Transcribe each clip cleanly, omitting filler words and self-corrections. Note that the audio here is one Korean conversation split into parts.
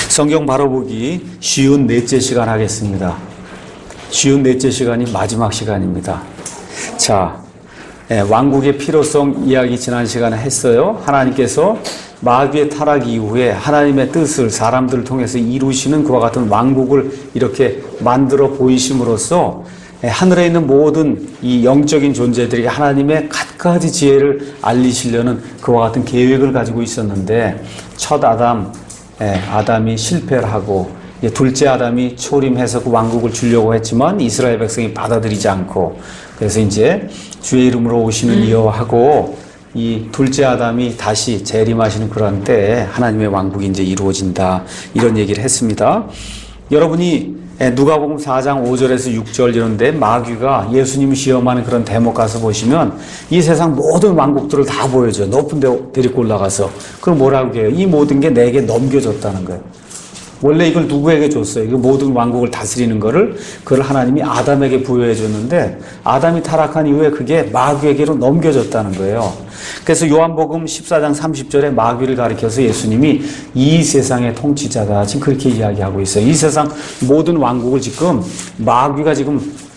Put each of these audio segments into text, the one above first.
성경 바로보기 쉬운 넷째 시간 하겠습니다. 쉬운 넷째 시간이 마지막 시간입니다. 자, 왕국의 필요성 이야기 지난 시간에 했어요. 하나님께서 마귀의 타락 이후에 하나님의 뜻을 사람들을 통해서 이루시는 그와 같은 왕국을 이렇게 만들어 보이심으로써 하늘에 있는 모든 이 영적인 존재들에게 하나님의 갖가지 지혜를 알리시려는 그와 같은 계획을 가지고 있었는데, 첫 아담이 실패를 하고 둘째 아담이 초림해서 그 왕국을 주려고 했지만 이스라엘 백성이 받아들이지 않고, 그래서 이제 주의 이름으로 오시는 이여호와하고 이 둘째 아담이 다시 재림하시는 그런 때에 하나님의 왕국이 이제 이루어진다, 이런 얘기를 했습니다. 여러분이 누가복음 4장 5절에서 6절 이런데 마귀가 예수님을 시험하는 그런 대목 가서 보시면 이 세상 모든 왕국들을 다 보여줘요. 높은 데 데리고 올라가서. 그럼 뭐라고 해요? 이 모든 게 내게 넘겨졌다는 거예요. 원래 이걸 누구에게 줬어요? 이 모든 왕국을 다스리는 그걸 하나님이 아담에게 부여해 줬는데, 아담이 타락한 이후에 그게 마귀에게로 넘겨졌다는 거예요. 그래서 요한복음 14장 30절에 마귀를 가리켜서 예수님이 이 세상의 통치자다, 지금 그렇게 이야기하고 있어요. 이 세상 모든 왕국을 지금 마귀가 지금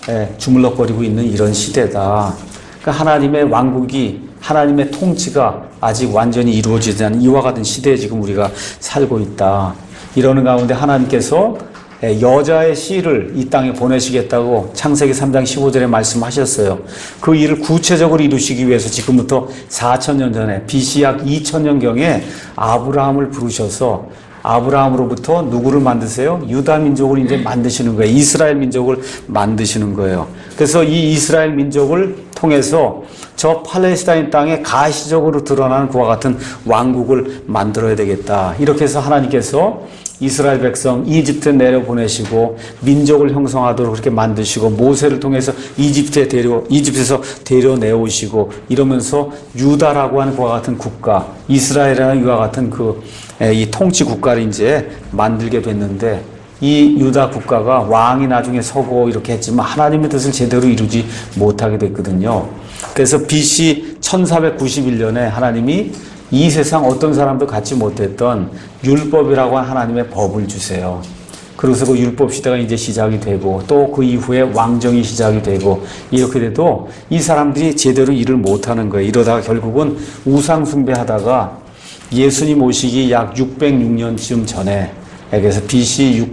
주물럭거리고 있는 이런 시대다. 그러니까 하나님의 왕국이, 하나님의 통치가 아직 완전히 이루어지지 않은 이와 같은 시대에 지금 우리가 살고 있다. 이러는 가운데 하나님께서 여자의 씨를 이 땅에 보내시겠다고 창세기 3장 15절에 말씀하셨어요. 그 일을 구체적으로 이루시기 위해서 지금부터 4,000년 전에 BC 약 2,000년경에 아브라함을 부르셔서 아브라함으로부터 누구를 만드세요? 유다 민족을 이제 만드시는 거예요. 이스라엘 민족을 만드시는 거예요. 그래서 이 이스라엘 민족을 통해서 저 팔레스타인 땅에 가시적으로 드러나는 그와 같은 왕국을 만들어야 되겠다. 이렇게 해서 하나님께서 이스라엘 백성 이집트에 내려보내시고 민족을 형성하도록 그렇게 만드시고, 모세를 통해서 이집트에서 데려내오시고, 이러면서 유다라고 하는 그와 같은 국가, 이스라엘이라는 이와 같은 이 통치 국가를 이제 만들게 됐는데, 이 유다 국가가 왕이 나중에 서고 이렇게 했지만 하나님의 뜻을 제대로 이루지 못하게 됐거든요. 그래서 BC 1491년에 하나님이 이 세상 어떤 사람도 갖지 못했던 율법이라고 하는 하나님의 법을 주세요. 그래서 그 율법 시대가 이제 시작이 되고, 또 그 이후에 왕정이 시작이 되고, 이렇게 돼도 이 사람들이 제대로 일을 못하는 거예요. 이러다가 결국은 우상 숭배하다가 예수님 오시기 약 606년쯤 전에, 그래서 BC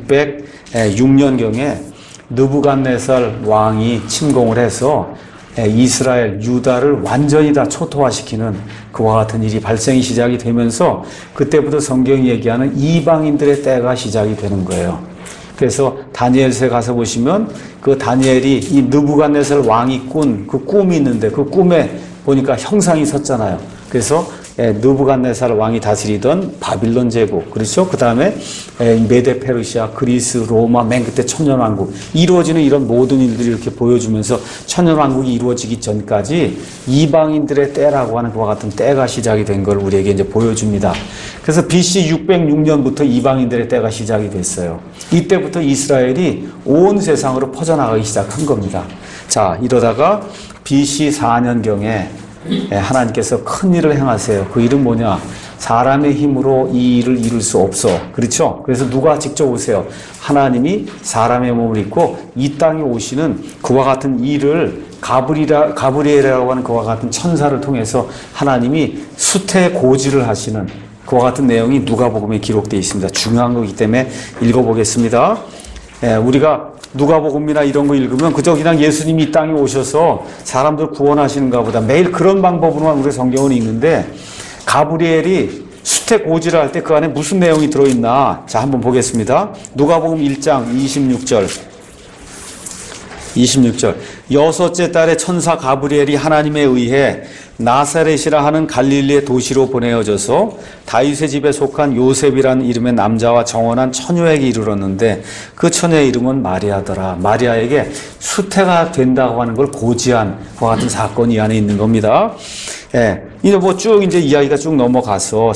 606년경에 느부갓네살 왕이 침공을 해서 이스라엘, 유다를 완전히 다 초토화시키는 그와 같은 일이 발생이 시작이 되면서, 그때부터 성경이 얘기하는 이방인들의 때가 시작이 되는 거예요. 그래서 다니엘서에 가서 보시면 그 다니엘이 이 느부갓네살 왕이 꾼 그 꿈이 있는데, 그 꿈에 보니까 형상이 섰잖아요. 그래서 느부갓네살 왕이 다스리던 바빌론 제국, 그렇죠? 그 다음에 메데 페르시아, 그리스, 로마, 맨 그때 천년왕국, 이루어지는 이런 모든 일들이 이렇게 보여주면서 천년왕국이 이루어지기 전까지 이방인들의 때라고 하는 그와 같은 때가 시작이 된 걸 우리에게 이제 보여줍니다. 그래서 BC 606년부터 이방인들의 때가 시작이 됐어요. 이때부터 이스라엘이 온 세상으로 퍼져나가기 시작한 겁니다. 자, 이러다가 BC 4년경에 하나님께서 큰 일을 행하세요. 그 일은 뭐냐? 사람의 힘으로 이 일을 이룰 수 없어. 그렇죠? 그래서 누가 직접 오세요? 하나님이 사람의 몸을 입고 이 땅에 오시는 그와 같은 일을 가브리엘이라고 하는 그와 같은 천사를 통해서 하나님이 수태 고지를 하시는 그와 같은 내용이 누가복음에 기록되어 있습니다. 중요한 거기 때문에 읽어보겠습니다. 우리가 누가복음이나 이런 거 읽으면 그저 그냥 예수님이 이 땅에 오셔서 사람들 구원하시는가 보다, 매일 그런 방법으로만 우리 성경을 읽는데, 가브리엘이 수태 고지를 할 때 그 안에 무슨 내용이 들어있나? 자, 한번 보겠습니다. 누가복음 1장 26절. 여섯째 달에 천사 가브리엘이 하나님에 의해 나사렛이라 하는 갈릴리의 도시로 보내어져서 다윗의 집에 속한 요셉이라는 이름의 남자와 정혼한 처녀에게 이르렀는데, 그 처녀의 이름은 마리아더라. 마리아에게 수태가 된다고 하는 걸 고지한 그와 같은 사건이 이 안에 있는 겁니다. 이제 뭐 쭉 이제 이야기가 쭉 넘어가서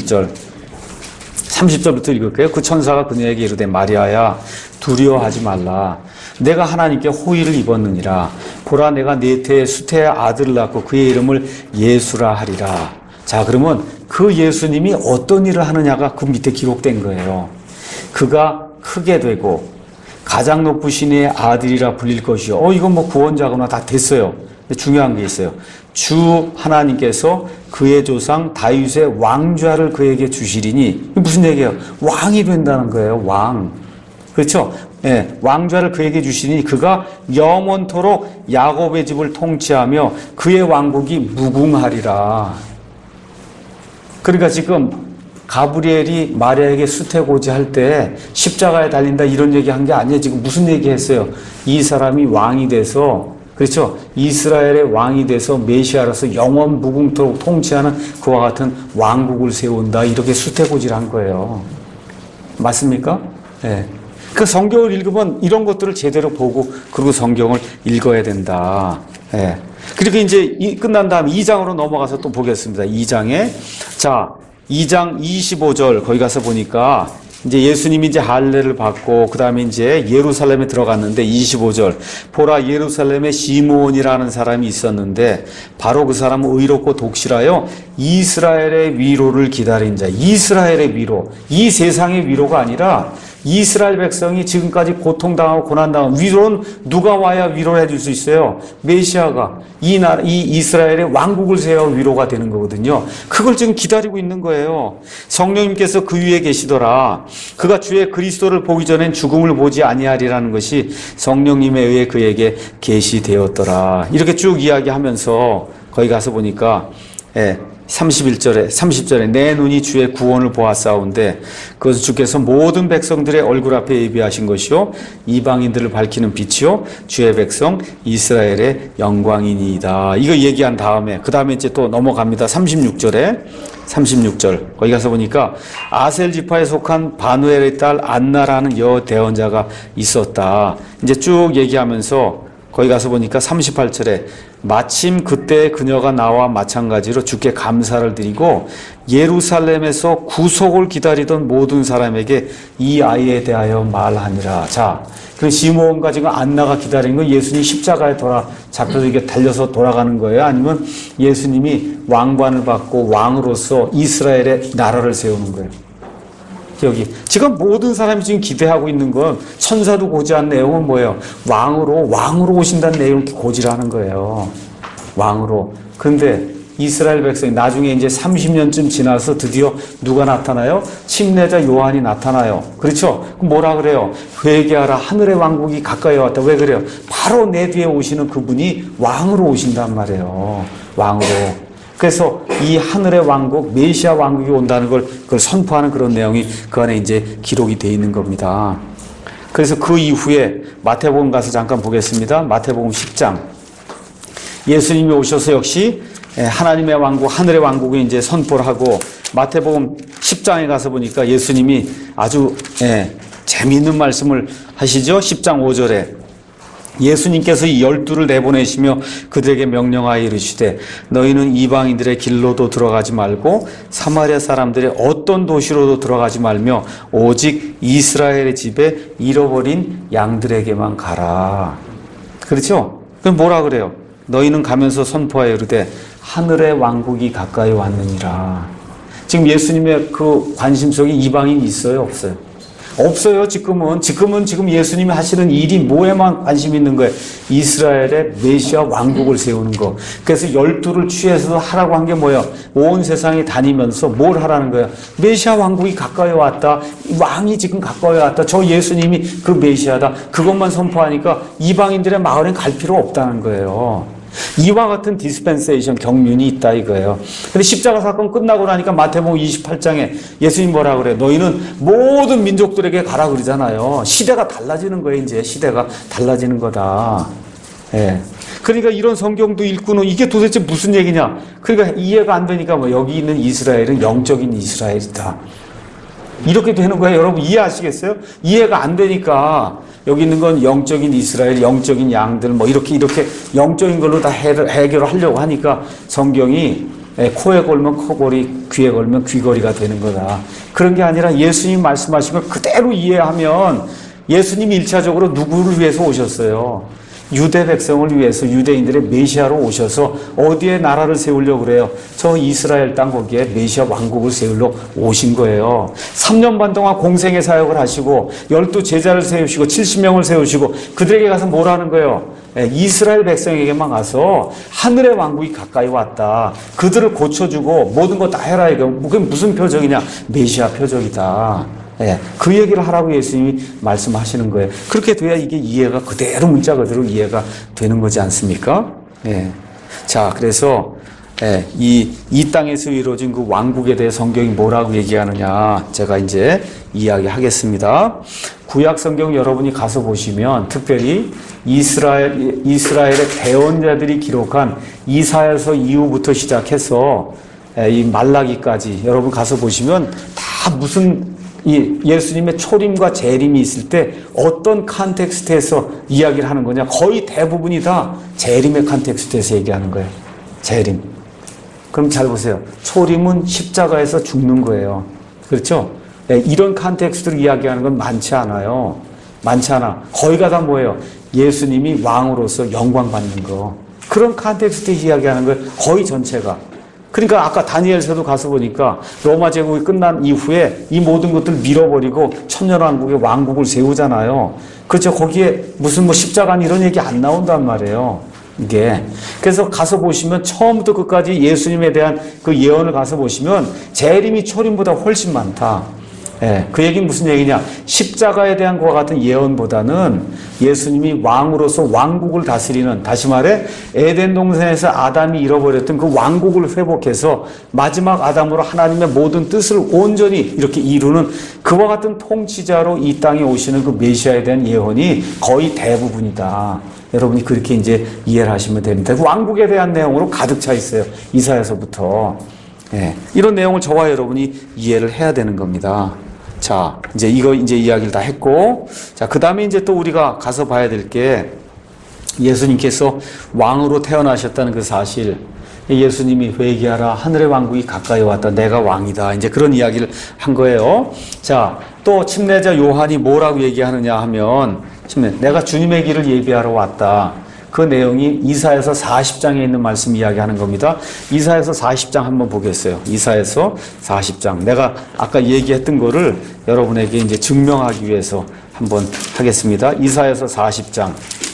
30절부터 읽을게요. 그 천사가 그녀에게 이르되, 마리아야, 두려워하지 말라. 내가 하나님께 호의를 입었느니라. 보라, 내가 네 태에 수태의 아들을 낳고 그의 이름을 예수라 하리라. 자, 그러면 그 예수님이 어떤 일을 하느냐가 그 밑에 기록된 거예요. 그가 크게 되고 가장 높으신 이의 아들이라 불릴 것이요. 이건 뭐 구원자구나. 다 됐어요. 근데 중요한 게 있어요. 주 하나님께서 그의 조상 다윗의 왕좌를 그에게 주시리니, 이게 무슨 얘기예요? 왕이 된다는 거예요. 왕. 그렇죠? 예, 왕좌를 그에게 주시니 그가 영원토록 야곱의 집을 통치하며 그의 왕국이 무궁하리라. 그러니까 지금 가브리엘이 마리아에게 수태고지 할 때 십자가에 달린다 이런 얘기 한 게 아니에요. 지금 무슨 얘기 했어요? 이 사람이 왕이 돼서, 그렇죠? 이스라엘의 왕이 돼서 메시아로서 영원 무궁토록 통치하는 그와 같은 왕국을 세운다. 이렇게 수태고지를 한 거예요. 맞습니까? 네. 그 성경을 읽으면 이런 것들을 제대로 보고 그리고 성경을 읽어야 된다. 네. 그리고 이제 끝난 다음에 2장으로 넘어가서 또 보겠습니다. 2장에 자 2장 25절 거기 가서 보니까 이제 예수님이 이제 할례를 받고 그 다음에 이제 예루살렘에 들어갔는데 25절 보라 예루살렘에 시므온이라는 사람이 있었는데 바로 그 사람은 의롭고 독실하여 이스라엘의 위로를 기다린 자. 이스라엘의 위로, 이 세상의 위로가 아니라 이스라엘 백성이 지금까지 고통당하고 고난당한 위로는 누가 와야 위로를 해줄 수 있어요? 메시아가 이 이스라엘의 왕국을 세워 위로가 되는 거거든요. 그걸 지금 기다리고 있는 거예요. 성령님께서 그 위에 계시더라. 그가 주의 그리스도를 보기 전엔 죽음을 보지 아니하리라는 것이 성령님에 의해 그에게 계시되었더라. 이렇게 쭉 이야기하면서 거기 가서 보니까 30절에 내 눈이 주의 구원을 보았사온데 그것은 주께서 모든 백성들의 얼굴 앞에 예비하신 것이요 이방인들을 밝히는 빛이요 주의 백성 이스라엘의 영광이니이다. 이거 얘기한 다음에 그 다음에 이제 또 넘어갑니다. 36절 거기 가서 보니까 아셀 지파에 속한 바누엘의 딸 안나라는 여대언자가 있었다. 이제 쭉 얘기하면서 거기 가서 보니까 38절에 마침 그때 그녀가 나와 마찬가지로 주께 감사를 드리고 예루살렘에서 구속을 기다리던 모든 사람에게 이 아이에 대하여 말하니라. 자, 그 시므온과 지금 안나가 기다리는 건 예수님이 십자가에 잡혀서 이게 달려서 돌아가는 거예요? 아니면 예수님이 왕관을 받고 왕으로서 이스라엘의 나라를 세우는 거예요? 여기 지금 모든 사람이 지금 기대하고 있는 건 천사도 고지한 내용은 뭐예요? 왕으로 오신다는 내용을 고지하는 거예요. 왕으로. 근데 이스라엘 백성이 나중에 이제 30년쯤 지나서 드디어 누가 나타나요? 침례자 요한이 나타나요. 그렇죠? 그럼 뭐라 그래요? 회개하라. 하늘의 왕국이 가까이 왔다. 왜 그래요? 바로 내 뒤에 오시는 그분이 왕으로 오신단 말이에요. 왕으로. 그래서 이 하늘의 왕국, 메시아 왕국이 온다는 그걸 선포하는 그런 내용이 그 안에 이제 기록이 되어 있는 겁니다. 그래서 그 이후에 마태복음 가서 잠깐 보겠습니다. 마태복음 10장. 예수님이 오셔서 역시 하나님의 왕국, 하늘의 왕국을 이제 선포를 하고 마태복음 10장에 가서 보니까 예수님이 아주 재미있는 말씀을 하시죠. 10장 5절에. 예수님께서 이 12를 내보내시며 그들에게 명령하여 이르시되 너희는 이방인들의 길로도 들어가지 말고 사마리아 사람들의 어떤 도시로도 들어가지 말며 오직 이스라엘의 집에 잃어버린 양들에게만 가라. 그렇죠? 그럼 뭐라 그래요? 너희는 가면서 선포하여 이르되 하늘의 왕국이 가까이 왔느니라. 지금 예수님의 그 관심 속에 이방인이 있어요? 없어요? 없어요. 지금 예수님이 하시는 일이 뭐에만 관심이 있는 거예요? 이스라엘의 메시아 왕국을 세우는 거. 그래서 12를 취해서 하라고 한 게 뭐예요? 온 세상에 다니면서 뭘 하라는 거예요? 메시아 왕국이 가까이 왔다. 왕이 지금 가까이 왔다. 저 예수님이 그 메시아다. 그것만 선포하니까 이방인들의 마을엔 갈 필요 없다는 거예요. 이와 같은 디스펜세이션 경륜이 있다 이거예요. 근데 십자가 사건 끝나고 나니까 마태복음 28장에 예수님 뭐라 그래요? 너희는 모든 민족들에게 가라 그러잖아요. 시대가 달라지는 거예요. 이제 시대가 달라지는 거다. 예. 그러니까 이런 성경도 읽고는 이게 도대체 무슨 얘기냐? 그러니까 이해가 안 되니까 뭐 여기 있는 이스라엘은 영적인 이스라엘이다. 이렇게 되는 거예요. 여러분 이해하시겠어요? 이해가 안 되니까 여기 있는 건 영적인 이스라엘, 영적인 양들 뭐 이렇게 영적인 걸로 다 해결을 하려고 하니까 성경이 코에 걸면 코걸이, 귀에 걸면 귀걸이가 되는 거다. 그런 게 아니라 예수님 말씀하신 걸 그대로 이해하면 예수님이 1차적으로 누구를 위해서 오셨어요? 유대 백성을 위해서 유대인들의 메시아로 오셔서 어디에 나라를 세우려고 그래요? 저 이스라엘 땅 거기에 메시아 왕국을 세우려 오신 거예요. 3년 반 동안 공생의 사역을 하시고 12제자를 세우시고 70명을 세우시고 그들에게 가서 뭘 하는 거예요? 이스라엘 백성에게만 가서 하늘의 왕국이 가까이 왔다. 그들을 고쳐주고 모든 거 다 해라. 이거 그게 무슨 표적이냐? 메시아 표적이다. 그 얘기를 하라고 예수님이 말씀하시는 거예요. 그렇게 돼야 이게 이해가 그대로 문자 그대로 이해가 되는 거지 않습니까? 자, 그래서 이 땅에서 이루어진 그 왕국에 대해 성경이 뭐라고 얘기하느냐 제가 이제 이야기하겠습니다. 구약 성경 여러분이 가서 보시면 특별히 이스라엘의 대언자들이 기록한 이사야서 이후부터 시작해서 이 말라기까지 여러분 가서 보시면 다 무슨 이 예수님의 초림과 재림이 있을 때 어떤 컨텍스트에서 이야기를 하는 거냐? 거의 대부분이 다 재림의 컨텍스트에서 얘기하는 거예요. 재림. 그럼 잘 보세요. 초림은 십자가에서 죽는 거예요. 그렇죠? 이런 컨텍스트로 이야기하는 건 많지 않아요. 많지 않아. 거의가 다 뭐예요? 예수님이 왕으로서 영광 받는 거. 그런 컨텍스트에서 이야기하는 거예요. 거의 전체가. 그러니까 아까 다니엘서도 가서 보니까 로마 제국이 끝난 이후에 이 모든 것들을 밀어버리고 천년왕국의 왕국을 세우잖아요. 그렇죠. 거기에 무슨 뭐 십자가 이런 얘기 안 나온단 말이에요. 이게. 그래서 가서 보시면 처음부터 끝까지 예수님에 대한 그 예언을 가서 보시면 재림이 초림보다 훨씬 많다. 그 얘기는 무슨 얘기냐? 십자가에 대한 그와 같은 예언보다는 예수님이 왕으로서 왕국을 다스리는, 다시 말해 에덴 동산에서 아담이 잃어버렸던 그 왕국을 회복해서 마지막 아담으로 하나님의 모든 뜻을 온전히 이렇게 이루는 그와 같은 통치자로 이 땅에 오시는 그 메시아에 대한 예언이 거의 대부분이다. 여러분이 그렇게 이제 이해를 하시면 됩니다. 그 왕국에 대한 내용으로 가득 차 있어요. 이사야서부터. 이런 내용을 저와 여러분이 이해를 해야 되는 겁니다. 자, 이제 이거 이제 이야기를 다 했고, 자, 그 다음에 이제 또 우리가 가서 봐야 될 게 예수님께서 왕으로 태어나셨다는 그 사실. 예수님이 회개하라. 하늘의 왕국이 가까이 왔다. 내가 왕이다. 이제 그런 이야기를 한 거예요. 자, 또 침례자 요한이 뭐라고 얘기하느냐 하면, 내가 주님의 길을 예비하러 왔다. 그 내용이 이사야서 40장에 있는 말씀 이야기하는 겁니다. 이사야서 40장 한번 보겠어요. 이사야서 40장. 내가 아까 얘기했던 거를 여러분에게 이제 증명하기 위해서 한번 하겠습니다. 이사야서 40장.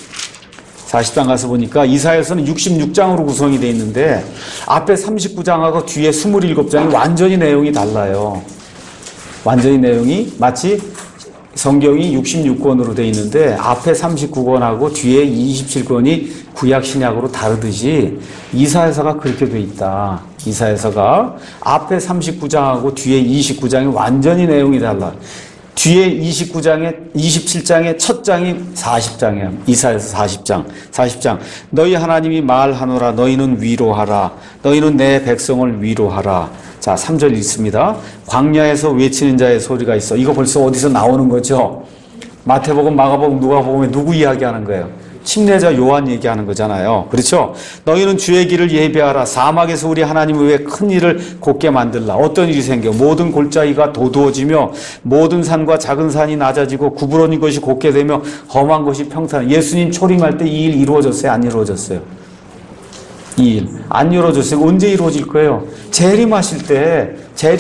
40장 가서 보니까 이사야서는 66장으로 구성이 되어 있는데 앞에 39장하고 뒤에 27장이 완전히 내용이 달라요. 완전히 내용이 마치 성경이 66권으로 되어 있는데 앞에 39권하고 뒤에 27권이 구약 신약으로 다르듯이 이사야서가 그렇게 되어 있다. 이사야서가 앞에 39장하고 뒤에 29장이 완전히 내용이 달라. 뒤에 27장의 첫 장이 40장이에요. 이사야서 40장. 너희 하나님이 말하노라. 너희는 위로하라. 너희는 내 백성을 위로하라. 자, 3절 읽습니다. 광야에서 외치는 자의 소리가 있어. 이거 벌써 어디서 나오는 거죠? 마태복음, 마가복음, 누가복음에 누구 이야기하는 거예요? 침례자 요한 얘기하는 거잖아요. 그렇죠? 너희는 주의 길을 예비하라. 사막에서 우리 하나님을 위해 큰 일을 곧게 만들라. 어떤 일이 생겨? 모든 골짜기가 도두어지며 모든 산과 작은 산이 낮아지고 구부러진 것이 곧게 되며 험한 것이 평탄. 예수님 초림할 때 이 일 이루어졌어요? 안 이루어졌어요? 이 일 안 이루어졌어요. 언제 이루어질 거예요? 재림하실 때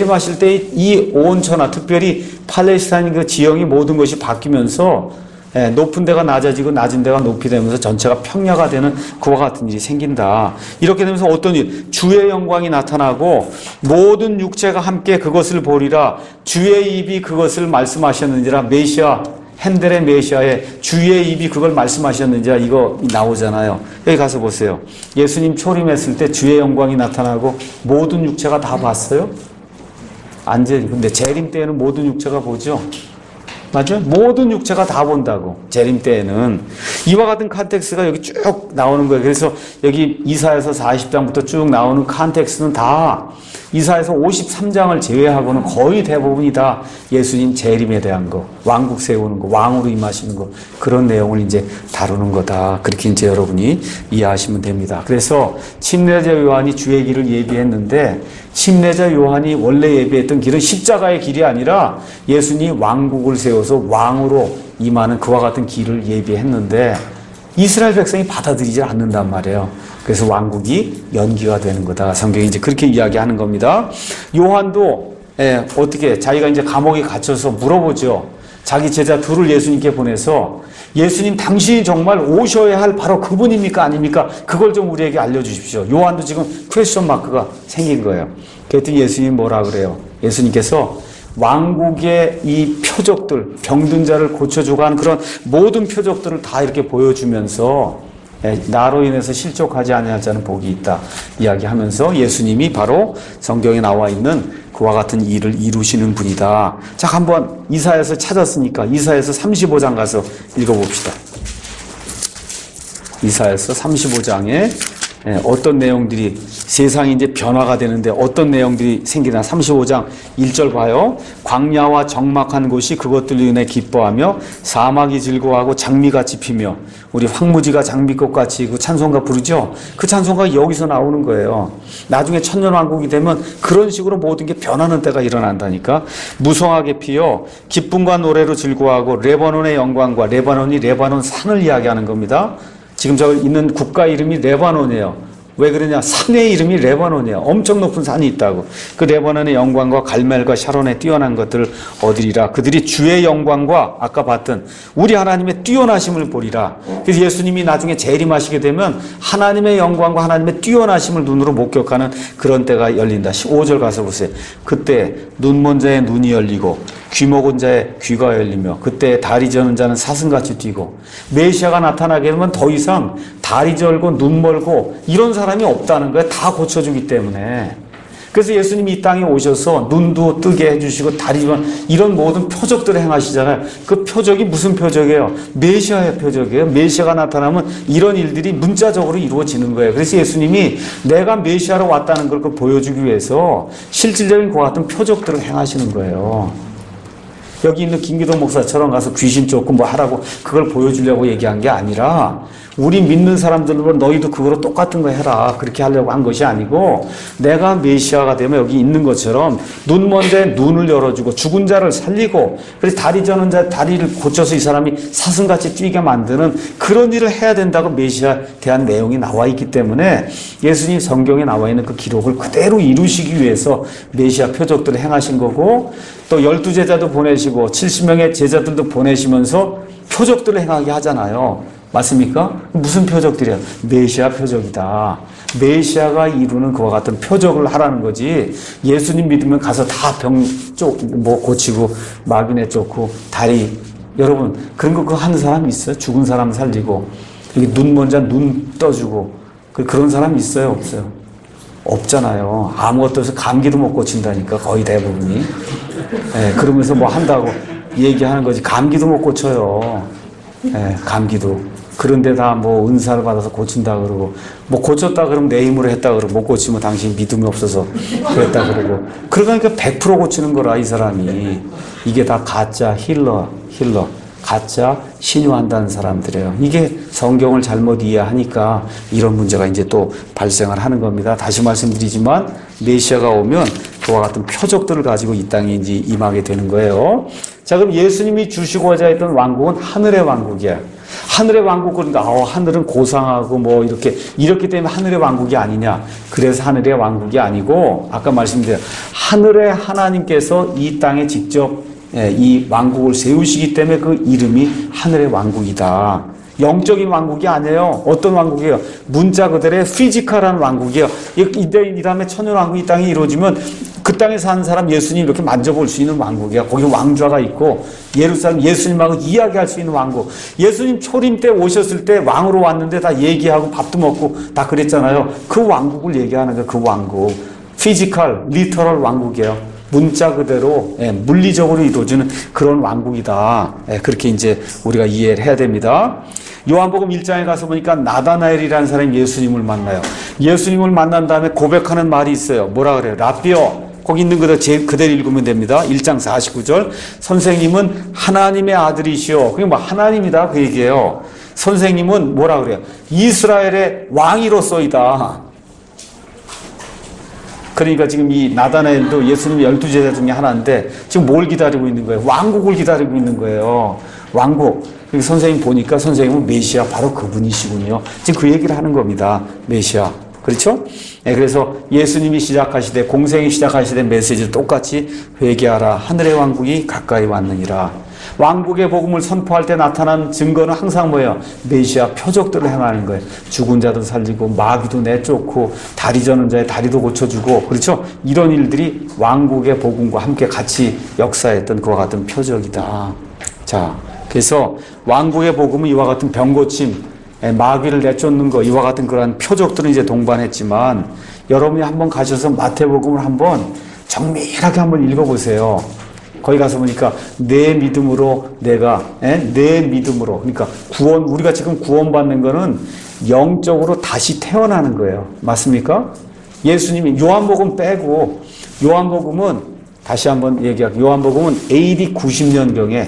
이 온 천하, 특별히 팔레스타인 그 지형이 모든 것이 바뀌면서 높은 데가 낮아지고 낮은 데가 높이 되면서 전체가 평야가 되는 그와 같은 일이 생긴다. 이렇게 되면서 어떤 일? 주의 영광이 나타나고 모든 육체가 함께 그것을 보리라. 주의 입이 그것을 말씀하셨는지라. 메시아, 핸델의 메시아에 주의 입이 그걸 말씀하셨는지라. 이거 나오잖아요. 여기 가서 보세요. 예수님 초림했을 때 주의 영광이 나타나고 모든 육체가 다 봤어요? 근데 재림 때에는 모든 육체가 보죠? 맞죠? 모든 육체가 다 본다고. 재림 때에는. 이와 같은 컨텍스트가 여기 쭉 나오는 거예요. 그래서 여기 이사야서 40장부터 쭉 나오는 컨텍스트는 다 이사야서 53장을 제외하고는 거의 대부분이 다 예수님 재림에 대한 거, 왕국 세우는 거, 왕으로 임하시는 거, 그런 내용을 이제 다루는 거다. 그렇게 이제 여러분이 이해하시면 됩니다. 그래서 침례자 요한이 주의 길을 예비했는데 침례자 요한이 원래 예비했던 길은 십자가의 길이 아니라 예수님이 왕국을 세워서 왕으로 임하는 그와 같은 길을 예비했는데 이스라엘 백성이 받아들이지 않는단 말이에요. 그래서 왕국이 연기가 되는 거다. 성경이 이제 그렇게 이야기하는 겁니다. 요한도 어떻게 자기가 이제 감옥에 갇혀서 물어보죠. 자기 제자 둘을 예수님께 보내서 예수님 당신이 정말 오셔야 할 바로 그분입니까 아닙니까? 그걸 좀 우리에게 알려주십시오. 요한도 지금 퀘스천 마크가 생긴 거예요. 그랬더니 예수님이 뭐라 그래요? 예수님께서 왕국의 이 표적들, 병든 자를 고쳐주고 하는 그런 모든 표적들을 다 이렇게 보여주면서 나로 인해서 실족하지 아니할 자는 복이 있다 이야기하면서 예수님이 바로 성경에 나와 있는 그와 같은 일을 이루시는 분이다. 자, 한번 이사야서 찾았으니까 이사야서 35장 가서 읽어봅시다. 이사야서 35장에 어떤 내용들이 세상이 이제 변화가 되는데 어떤 내용들이 생기나. 35장 1절 봐요. 광야와 적막한 곳이 그것들로 인해 기뻐하며 사막이 즐거워하고 장미같이 피며 우리 황무지가 장미꽃같이 그 찬송가 부르죠. 그 찬송가 여기서 나오는 거예요. 나중에 천년왕국이 되면 그런 식으로 모든 게 변하는 때가 일어난다니까. 무성하게 피어 기쁨과 노래로 즐거워하고 레바논의 영광과 레바논이 레바논 산을 이야기하는 겁니다. 지금 저 있는 국가 이름이 레바논이에요. 왜 그러냐? 산의 이름이 레바논이에요. 엄청 높은 산이 있다고. 그 레바논의 영광과 갈멜과 샤론의 뛰어난 것들을 얻으리라. 그들이 주의 영광과 아까 봤던 우리 하나님의 뛰어나심을 보리라. 그래서 예수님이 나중에 재림하시게 되면 하나님의 영광과 하나님의 뛰어나심을 눈으로 목격하는 그런 때가 열린다. 15절 가서 보세요. 그때 눈먼 자의 눈이 열리고 귀 먹은 자의 귀가 열리며 그때 다리 저는 자는 사슴같이 뛰고. 메시아가 나타나게 되면 더 이상 다리 절고 눈 멀고 이런 사람이 없다는 거예요. 다 고쳐주기 때문에. 그래서 예수님이 이 땅에 오셔서 눈도 뜨게 해주시고 다리만 이런 모든 표적들을 행하시잖아요. 그 표적이 무슨 표적이에요? 메시아의 표적이에요. 메시아가 나타나면 이런 일들이 문자적으로 이루어지는 거예요. 그래서 예수님이 내가 메시아로 왔다는 걸 보여주기 위해서 실질적인 그와 같은 표적들을 행하시는 거예요. 여기 있는 김기동 목사처럼 가서 귀신 쫓고 뭐 하라고 그걸 보여주려고 얘기한 게 아니라 우리 믿는 사람들로 너희도 그거로 똑같은 거 해라 그렇게 하려고 한 것이 아니고 내가 메시아가 되면 여기 있는 것처럼 눈먼 자의 눈을 열어주고 죽은 자를 살리고 그래서 다리 저는 자 다리를 고쳐서 이 사람이 사슴같이 뛰게 만드는 그런 일을 해야 된다고 메시아에 대한 내용이 나와 있기 때문에 예수님 성경에 나와 있는 그 기록을 그대로 이루시기 위해서 메시아 표적들을 행하신 거고 또 12제자도 보내시고 70명의 제자들도 보내시면서 표적들을 행하게 하잖아요. 맞습니까? 무슨 표적들이야? 메시아 표적이다. 메시아가 이루는 그와 같은 표적을 하라는 거지. 예수님 믿으면 가서 다 병 뭐 고치고 마귀네 쫓고 다리 여러분 그런 거 그거 하는 사람 있어요? 죽은 사람 살리고 여기 눈 먼 자 눈 떠주고 그런 사람 있어요? 없어요? 없잖아요. 아무것도 없어서 감기도 못 고친다니까 거의 대부분이. 그러면서 뭐 한다고 얘기하는 거지. 감기도 못 고쳐요. 감기도. 그런데 다 뭐 은사를 받아서 고친다 그러고 뭐 고쳤다 그러면 내 힘으로 했다 그러고 못 고치면 당신 믿음이 없어서 그랬다 그러고 그러니까 100% 고치는 거라 이 사람이. 이게 다 가짜 힐러 가짜 신유한다는 사람들이에요. 이게 성경을 잘못 이해하니까 이런 문제가 이제 또 발생을 하는 겁니다. 다시 말씀드리지만 메시아가 오면 그와 같은 표적들을 가지고 이 땅에 이제 임하게 되는 거예요. 자, 그럼 예수님이 주시고자 했던 왕국은 하늘의 왕국이야. 하늘의 왕국, 그러니까 하늘은 고상하고 뭐 이렇기 때문에 하늘의 왕국이 아니냐. 그래서 하늘의 왕국이 아니고 아까 말씀드린 하늘의 하나님께서 이 땅에 직접 이 왕국을 세우시기 때문에 그 이름이 하늘의 왕국이다. 영적인 왕국이 아니에요. 어떤 왕국이에요? 문자 그대로의 피지컬한 왕국이에요. 이 다음에 천년왕국이 이 땅에 이루어지면 그 땅에 사는 사람 예수님 이렇게 만져볼 수 있는 왕국이야. 거기 왕좌가 있고 예루살렘 예수님하고 이야기할 수 있는 왕국. 예수님 초림 때 오셨을 때 왕으로 왔는데 다 얘기하고 밥도 먹고 다 그랬잖아요. 그 왕국을 얘기하는 거야. 그 왕국. 피지컬, 리터럴 왕국이에요. 문자 그대로 물리적으로 이루어지는 그런 왕국이다. 그렇게 이제 우리가 이해를 해야 됩니다. 요한복음 1장에 가서 보니까 나다나엘이라는 사람이 예수님을 만나요. 예수님을 만난 다음에 고백하는 말이 있어요. 뭐라 그래요? 라비어. 거기 있는 그대로 읽으면 됩니다. 1장 49절. 선생님은 하나님의 아들이시오. 그게 뭐 하나님이다 그 얘기예요. 선생님은 뭐라 그래요? 이스라엘의 왕이로서이다. 그러니까 지금 이 나다나엘도 예수님 12제자 중에 하나인데 지금 뭘 기다리고 있는 거예요? 왕국을 기다리고 있는 거예요. 왕국. 선생님 보니까 선생님은 메시아 바로 그분이시군요. 지금 그 얘기를 하는 겁니다. 메시아. 그렇죠? 네, 그래서 예수님이 시작하시되 공생이 시작하시되 메시지를 똑같이 회개하라. 하늘의 왕국이 가까이 왔느니라. 왕국의 복음을 선포할 때 나타난 증거는 항상 뭐예요? 메시아 표적들을 행하는 거예요. 죽은 자도 살리고 마귀도 내쫓고 다리 저는 자의 다리도 고쳐주고 그렇죠? 이런 일들이 왕국의 복음과 함께 같이 역사했던 그와 같은 표적이다. 자, 그래서 왕국의 복음은 이와 같은 병고침, 마귀를 내쫓는 거 이와 같은 그러한 표적들은 이제 동반했지만 여러분이 한번 가셔서 마태복음을 한번 정밀하게 한번 읽어보세요. 거기 가서 보니까 내 믿음으로 내 믿음으로 그러니까 구원 우리가 지금 구원받는 거는 영적으로 다시 태어나는 거예요. 맞습니까? 예수님이 요한복음 빼고 요한복음은 다시 한번 얘기할게요. 요한복음은 AD 90년경에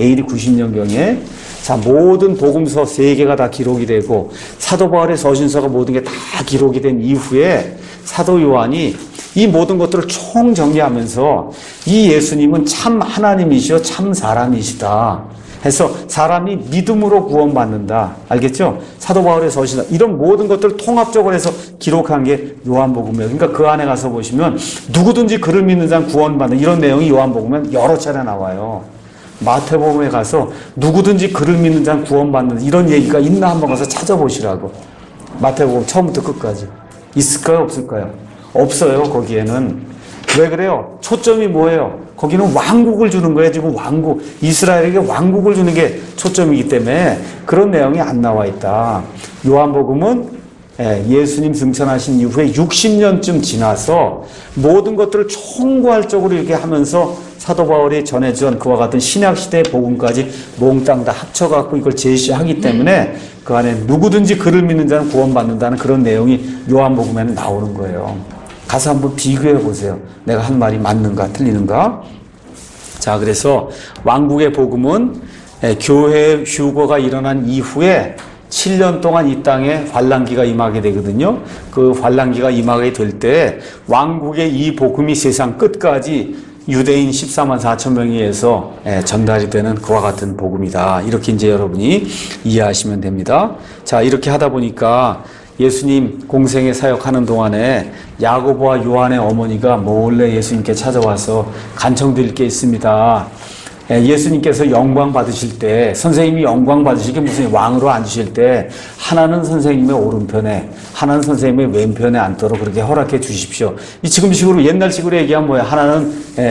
자, 모든 복음서 3개가 다 기록이 되고 사도 바울의 서신서가 모든 게 다 기록이 된 이후에 사도 요한이 이 모든 것들을 총정리하면서 이 예수님은 참 하나님이시요 참 사람이시다 해서 사람이 믿음으로 구원받는다. 알겠죠? 사도 바울의 서신서 이런 모든 것들을 통합적으로 해서 기록한 게 요한복음이에요. 그러니까 그 안에 가서 보시면 누구든지 그를 믿는 자는 구원받는 이런 내용이 요한복음에 여러 차례 나와요. 마태복음에 가서 누구든지 그를 믿는 자는 구원받는 이런 얘기가 있나 한번 가서 찾아보시라고. 마태복음 처음부터 끝까지. 있을까요? 없을까요? 없어요. 거기에는. 왜 그래요? 초점이 뭐예요? 거기는 왕국을 주는 거예요. 지금 왕국. 이스라엘에게 왕국을 주는 게 초점이기 때문에 그런 내용이 안 나와 있다. 요한복음은 예수님 승천하신 이후에 60년쯤 지나서 모든 것들을 총괄적으로 이렇게 하면서 사도 바울이 전해준 그와 같은 신약시대의 복음까지 몽땅 다 합쳐갖고 이걸 제시하기 때문에 그 안에 누구든지 그를 믿는 자는 구원받는다는 그런 내용이 요한복음에는 나오는 거예요. 가서 한번 비교해 보세요. 내가 한 말이 맞는가 틀리는가. 자, 그래서 왕국의 복음은 교회 휴거가 일어난 이후에 7년 동안 이 땅에 환란기가 임하게 되거든요. 그 환란기가 임하게 될 때 왕국의 이 복음이 세상 끝까지 유대인 14만 4천 명에 의해서 전달이 되는 그와 같은 복음이다. 이렇게 이제 여러분이 이해하시면 됩니다. 자, 이렇게 하다 보니까 예수님 공생에 사역하는 동안에 야고보와 요한의 어머니가 몰래 예수님께 찾아와서 간청드릴 게 있습니다. 예수님께서 영광 받으실 때 선생님이 영광 받으시게 무슨 왕으로 앉으실 때 하나는 선생님의 오른편에 하나는 선생님의 왼편에 앉도록 그렇게 허락해 주십시오. 이 지금식으로 옛날식으로 얘기하면 뭐야? 하나는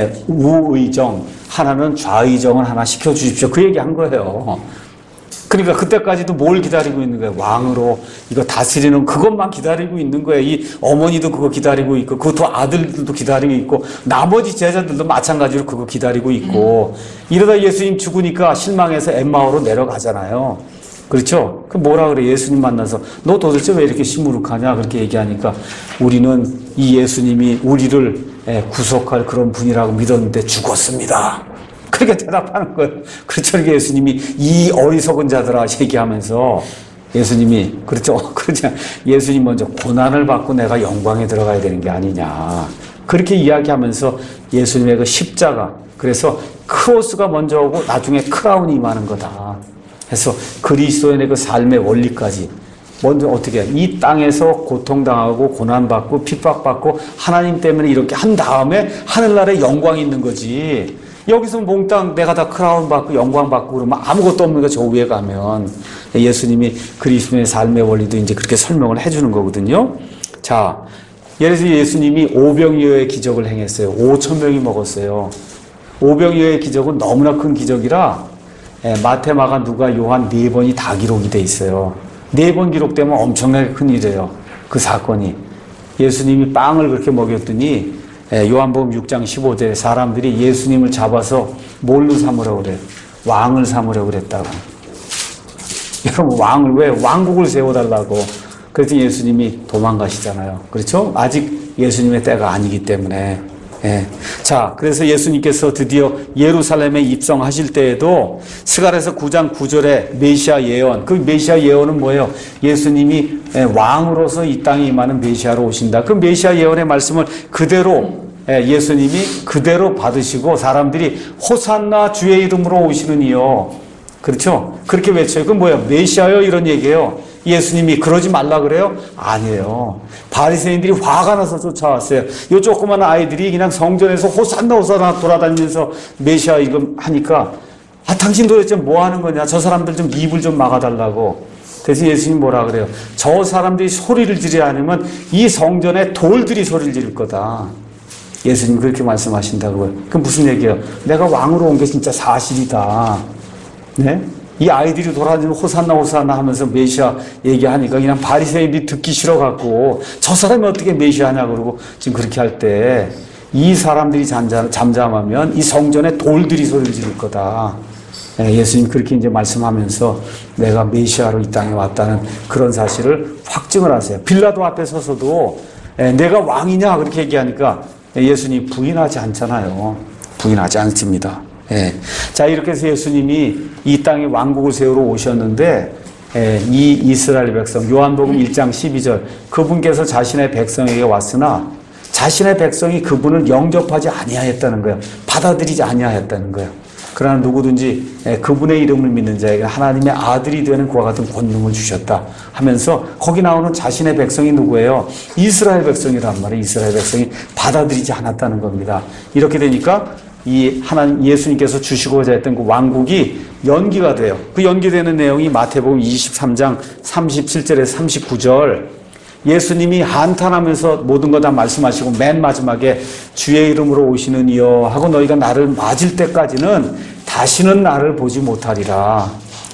우의정, 하나는 좌의정을 하나 시켜 주십시오. 그 얘기한 거예요. 그러니까 그때까지도 뭘 기다리고 있는 거예요? 왕으로 이거 다스리는 그것만 기다리고 있는 거예요. 이 어머니도 그거 기다리고 있고 그것도 아들들도 기다리고 있고 나머지 제자들도 마찬가지로 그거 기다리고 있고 이러다 예수님 죽으니까 실망해서 엠마오로 내려가잖아요. 그렇죠? 그 뭐라 그래? 예수님 만나서 너 도대체 왜 이렇게 시무룩하냐? 그렇게 얘기하니까 우리는 이 예수님이 우리를 구속할 그런 분이라고 믿었는데 죽었습니다. 그렇게 대답하는 거예요. 그렇죠. 예수님이 이 어리석은 자들아 얘기하면서 예수님이 그렇죠. 그렇죠. 예수님 먼저 고난을 받고 내가 영광에 들어가야 되는 게 아니냐. 그렇게 이야기하면서 예수님의 그 십자가 그래서 크로스가 먼저 오고 나중에 크라운이 임하는 거다. 해서 그리스도인의 그 삶의 원리까지 먼저 어떻게 해? 이 땅에서 고통당하고 고난받고 핍박받고 하나님 때문에 이렇게 한 다음에 하늘나라에 영광이 있는 거지. 여기서 몽땅 내가 다 크라운 받고 영광 받고 그러면 아무것도 없는 거 저 위에 가면 예수님이 그리스도의 삶의 원리도 이제 그렇게 설명을 해주는 거거든요. 자, 예를 들어서 예수님이 오병이어의 기적을 행했어요. 5천 명이 먹었어요. 오병이어의 기적은 너무나 큰 기적이라 마태, 마가, 누가, 요한 4번이 다 기록이 돼 있어요. 4번 기록되면 엄청나게 큰 일이에요. 그 사건이. 예수님이 빵을 그렇게 먹였더니 요한복음 6장 15절에 사람들이 예수님을 잡아서 뭘로 삼으라고 그래요? 왕을 삼으라고 그랬다고. 여러분 왕을 왜? 왕국을 세워달라고. 그래서 예수님이 도망가시잖아요. 그렇죠? 아직 예수님의 때가 아니기 때문에. 예. 자, 그래서 예수님께서 드디어 예루살렘에 입성하실 때에도 스가랴서 9장 9절에 메시아 예언, 그 메시아 예언은 뭐예요? 예수님이 왕으로서 이 땅에 임하는 메시아로 오신다. 그 메시아 예언의 말씀을 그대로 예수님이 그대로 받으시고 사람들이 호산나 주의 이름으로 오시는 이요. 그렇죠? 그렇게 외쳐요. 그건 뭐예요? 메시아요 이런 얘기예요. 예수님이 그러지 말라 그래요? 아니에요. 바리새인들이 화가 나서 쫓아왔어요. 요 조그만 아이들이 그냥 성전에서 호산나 호산나 돌아다니면서 메시아 이거 하니까 당신 도대체 뭐 하는 거냐? 저 사람들 좀 입을 좀 막아달라고. 그래서 예수님 뭐라 그래요? 저 사람들이 소리를 지르지 않으면 이 성전에 돌들이 소리를 지를 거다. 예수님 그렇게 말씀하신다고요. 그럼 무슨 얘기예요? 내가 왕으로 온 게 진짜 사실이다. 네? 이 아이들이 돌아다니는 호산나 호산나 하면서 메시아 얘기하니까 그냥 바리새인들이 듣기 싫어갖고 저 사람이 어떻게 메시아냐 그러고 지금 그렇게 할 때 이 사람들이 잠잠하면 이 성전에 돌들이 소리를 지를 거다. 예수님 그렇게 이제 말씀하면서 내가 메시아로 이 땅에 왔다는 그런 사실을 확증을 하세요. 빌라도 앞에 서서도 내가 왕이냐 그렇게 얘기하니까 예수님이 부인하지 않잖아요. 부인하지 않습니다. 예. 자, 이렇게 해서 예수님이 이 땅에 왕국을 세우러 오셨는데, 이 이스라엘 백성, 요한복음 1장 12절, 그분께서 자신의 백성에게 왔으나, 자신의 백성이 그분을 영접하지 아니하였다는 거예요. 받아들이지 아니하였다는 거예요. 그러나 누구든지 그분의 이름을 믿는 자에게 하나님의 아들이 되는 그와 같은 권능을 주셨다 하면서 거기 나오는 자신의 백성이 누구예요? 이스라엘 백성이란 말이에요. 이스라엘 백성이 받아들이지 않았다는 겁니다. 이렇게 되니까 이 하나님 예수님께서 주시고자 했던 그 왕국이 연기가 돼요. 그 연기되는 내용이 마태복음 23장 37절에서 39절. 예수님이 한탄하면서 모든 거 다 말씀하시고 맨 마지막에 주의 이름으로 오시는 이여 하고 너희가 나를 맞을 때까지는 다시는 나를 보지 못하리라.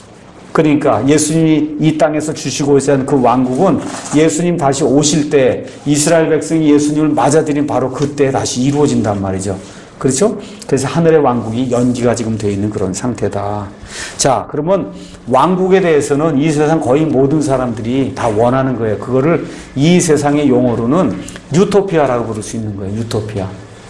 그러니까 예수님이 이 땅에서 주시고자 하는 그 왕국은 예수님 다시 오실 때 이스라엘 백성이 예수님을 맞아들인 바로 그때 다시 이루어진단 말이죠. 그렇죠? 그래서 하늘의 왕국이 연기가 지금 되어 있는 그런 상태다. 자, 그러면 왕국에 대해서는 이 세상 거의 모든 사람들이 다 원하는 거예요. 그거를 이 세상의 용어로는 유토피아라고 부를 수 있는 거예요. 유토피아.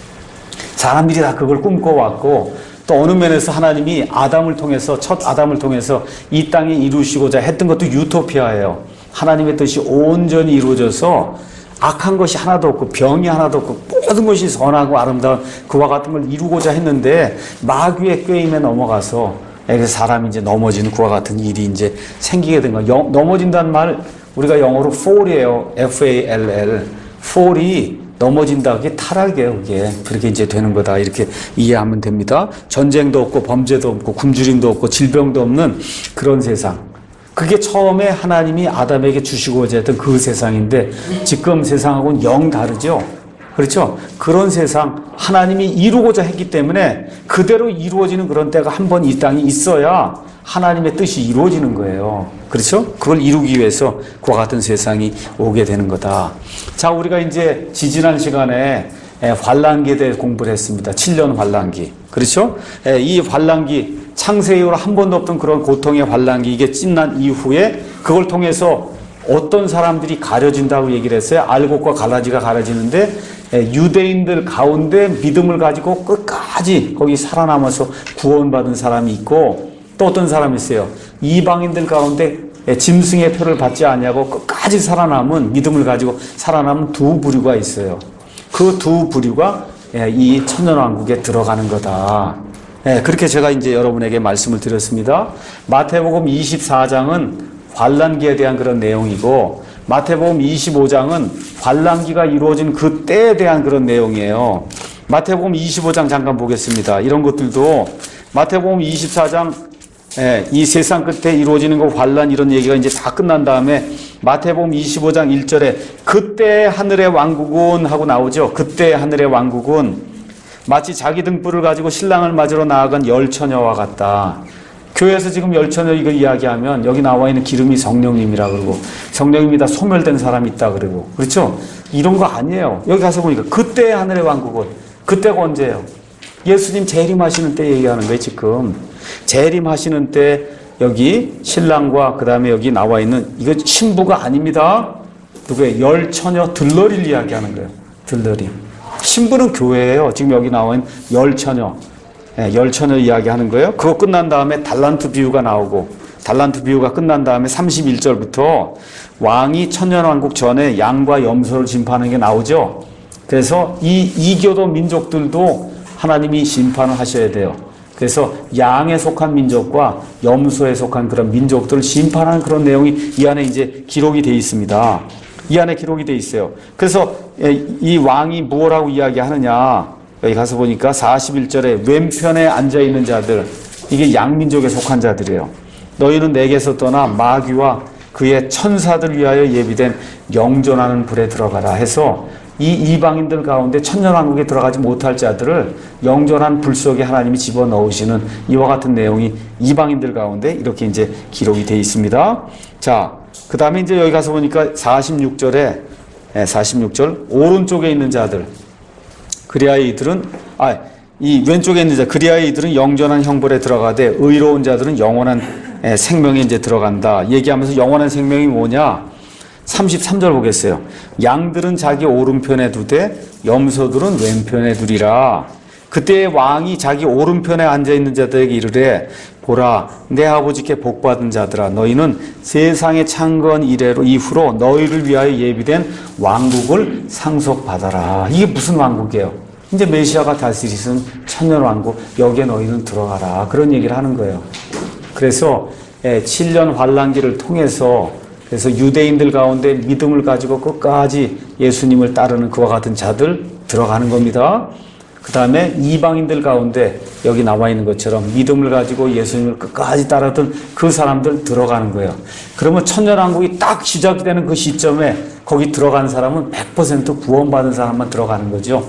사람들이 다 그걸 꿈꿔왔고 또 어느 면에서 하나님이 아담을 통해서 첫 아담을 통해서 이 땅에 이루시고자 했던 것도 유토피아예요. 하나님의 뜻이 온전히 이루어져서 악한 것이 하나도 없고 병이 하나도 없고 모든 것이 선하고 아름다운 그와 같은 걸 이루고자 했는데 마귀의 꾀임에 넘어가서 사람이 이제 넘어지는 그와 같은 일이 이제 생기게 된 거예요. 넘어진다는 말 우리가 영어로 fall이에요. F-A-L-L. fall이 넘어진다. 그게 타락이에요. 그게 그렇게 이제 되는 거다. 이렇게 이해하면 됩니다. 전쟁도 없고 범죄도 없고 굶주림도 없고 질병도 없는 그런 세상. 그게 처음에 하나님이 아담에게 주시고자 했던 그 세상인데 지금 세상하고는 영 다르죠. 그렇죠? 그런 세상 하나님이 이루고자 했기 때문에 그대로 이루어지는 그런 때가 한 번 이 땅에 있어야 하나님의 뜻이 이루어지는 거예요. 그렇죠? 그걸 이루기 위해서 그와 같은 세상이 오게 되는 거다. 자, 우리가 이제 지지난 시간에 환란기에 대해 공부를 했습니다. 7년 환란기. 그렇죠? 이 환란기 창세 이후로 한 번도 없던 그런 고통의 환란기 이게 끝난 이후에 그걸 통해서 어떤 사람들이 가려진다고 얘기를 했어요. 알곡과 갈라지가 가려지는데 유대인들 가운데 믿음을 가지고 끝까지 거기 살아남아서 구원받은 사람이 있고 또 어떤 사람이 있어요. 이방인들 가운데 짐승의 표를 받지 않냐고 끝까지 살아남은 믿음을 가지고 살아남은 두 부류가 있어요. 그 두 부류가 이 천년왕국에 들어가는 거다. 그렇게 제가 이제 여러분에게 말씀을 드렸습니다. 마태복음 24장은 환란기에 대한 그런 내용이고 마태복음 25장은 환란기가 이루어진 그 때에 대한 그런 내용이에요. 마태복음 25장 잠깐 보겠습니다. 이런 것들도 마태복음 24장 이 세상 끝에 이루어지는 그 환란 이런 얘기가 이제 다 끝난 다음에 마태복음 25장 1절에 그때 하늘의 왕국은 하고 나오죠. 그때 하늘의 왕국은 마치 자기 등불을 가지고 신랑을 맞으러 나아간 열처녀와 같다. 교회에서 지금 열처녀 이거 이야기하면 여기 나와 있는 기름이 성령님이라 그러고 성령님이 다 소멸된 사람이 있다 그러고 그렇죠? 이런 거 아니에요. 여기 가서 보니까 그때 하늘의 왕국은 그때가 언제예요? 예수님 재림하시는 때 얘기하는 거예요. 지금 재림하시는 때 여기 신랑과 그 다음에 여기 나와 있는 이거 신부가 아닙니다. 누구예요? 열처녀 들러리를 이야기하는 거예요. 들러리. 신부는 교회예요. 지금 여기 나온 열처녀. 열처녀 이야기하는 거예요. 그거 끝난 다음에 달란트 비유가 나오고, 달란트 비유가 끝난 다음에 31절부터 왕이 천년왕국 전에 양과 염소를 심판하는 게 나오죠. 그래서 이 이교도 민족들도 하나님이 심판을 하셔야 돼요. 그래서 양에 속한 민족과 염소에 속한 그런 민족들을 심판하는 그런 내용이 이 안에 이제 기록이 되어 있습니다. 이 안에 기록이 되어 있어요. 그래서 이 왕이 무엇라고 이야기하느냐, 여기 가서 보니까 41절에 왼편에 앉아있는 자들, 이게 양민족에 속한 자들이에요. 너희는 내게서 떠나 마귀와 그의 천사들 위하여 예비된 영존하는 불에 들어가라 해서 이 이방인들 가운데 천년왕국에 들어가지 못할 자들을 영존한 불 속에 하나님이 집어넣으시는 이와 같은 내용이 이방인들 가운데 이렇게 이제 기록이 되어 있습니다. 자, 그 다음에 이제 여기 가서 보니까 46절에 46절 오른쪽에 있는 자들, 그리하여 이들은 이 왼쪽에 있는 자, 그리하여 이들은 영존한 형벌에 들어가되 의로운 자들은 영원한 생명에 이제 들어간다. 얘기하면서 영원한 생명이 뭐냐? 33절 보겠어요. 양들은 자기 오른편에 두되 염소들은 왼편에 두리라. 그때 왕이 자기 오른편에 앉아있는 자들에게 이르되 보라, 내 아버지께 복받은 자들아, 너희는 세상의 창건 이후로 너희를 위하여 예비된 왕국을 상속받아라. 이게 무슨 왕국이에요? 이제 메시아가 다스리는 천년왕국, 여기에 너희는 들어가라. 그런 얘기를 하는 거예요. 그래서 7년 환란기를 통해서 그래서 유대인들 가운데 믿음을 가지고 끝까지 예수님을 따르는 그와 같은 자들 들어가는 겁니다. 그 다음에 이방인들 가운데 여기 나와 있는 것처럼 믿음을 가지고 예수님을 끝까지 따르던 그 사람들 들어가는 거예요. 그러면 천년왕국이 딱 시작이 되는 그 시점에 거기 들어간 사람은 100% 구원받은 사람만 들어가는 거죠.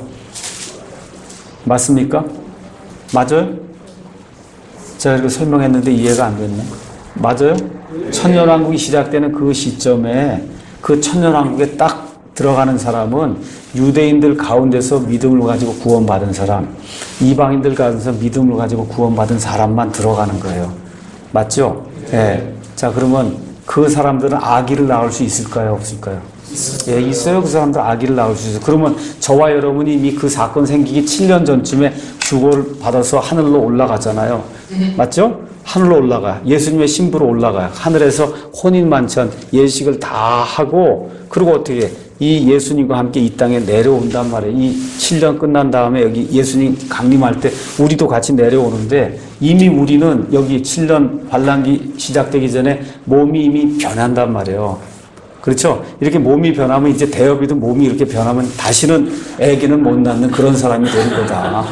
맞습니까? 맞아요? 제가 이렇게 설명했는데 이해가 안 됐네. 맞아요? 천년왕국이 시작되는 그 시점에 그 천년왕국에 딱 들어가는 사람은 유대인들 가운데서 믿음을 가지고 구원받은 사람, 이방인들 가운데서 믿음을 가지고 구원받은 사람만 들어가는 거예요. 맞죠? 네. 자, 그러면 그 사람들은 아기를 낳을 수 있을까요? 없을까요? 예, 있어요. 그 사람들 아기를 낳을 수 있어요. 그러면 저와 여러분이 이미 그 사건 생기기 7년 전쯤에 주고를 받아서 하늘로 올라가잖아요. 맞죠? 하늘로 올라가. 예수님의 신부로 올라가요. 하늘에서 혼인만찬, 예식을 다 하고, 그리고 어떻게 이 예수님과 함께 이 땅에 내려온단 말이에요. 이 7년 끝난 다음에 여기 예수님 강림할 때 우리도 같이 내려오는데 이미 우리는 여기 7년 환란기 시작되기 전에 몸이 이미 변한단 말이에요. 그렇죠? 이렇게 몸이 변하면 이제 대업이도 몸이 이렇게 변하면 다시는 애기는 못 낳는 그런 사람이 되는 거다.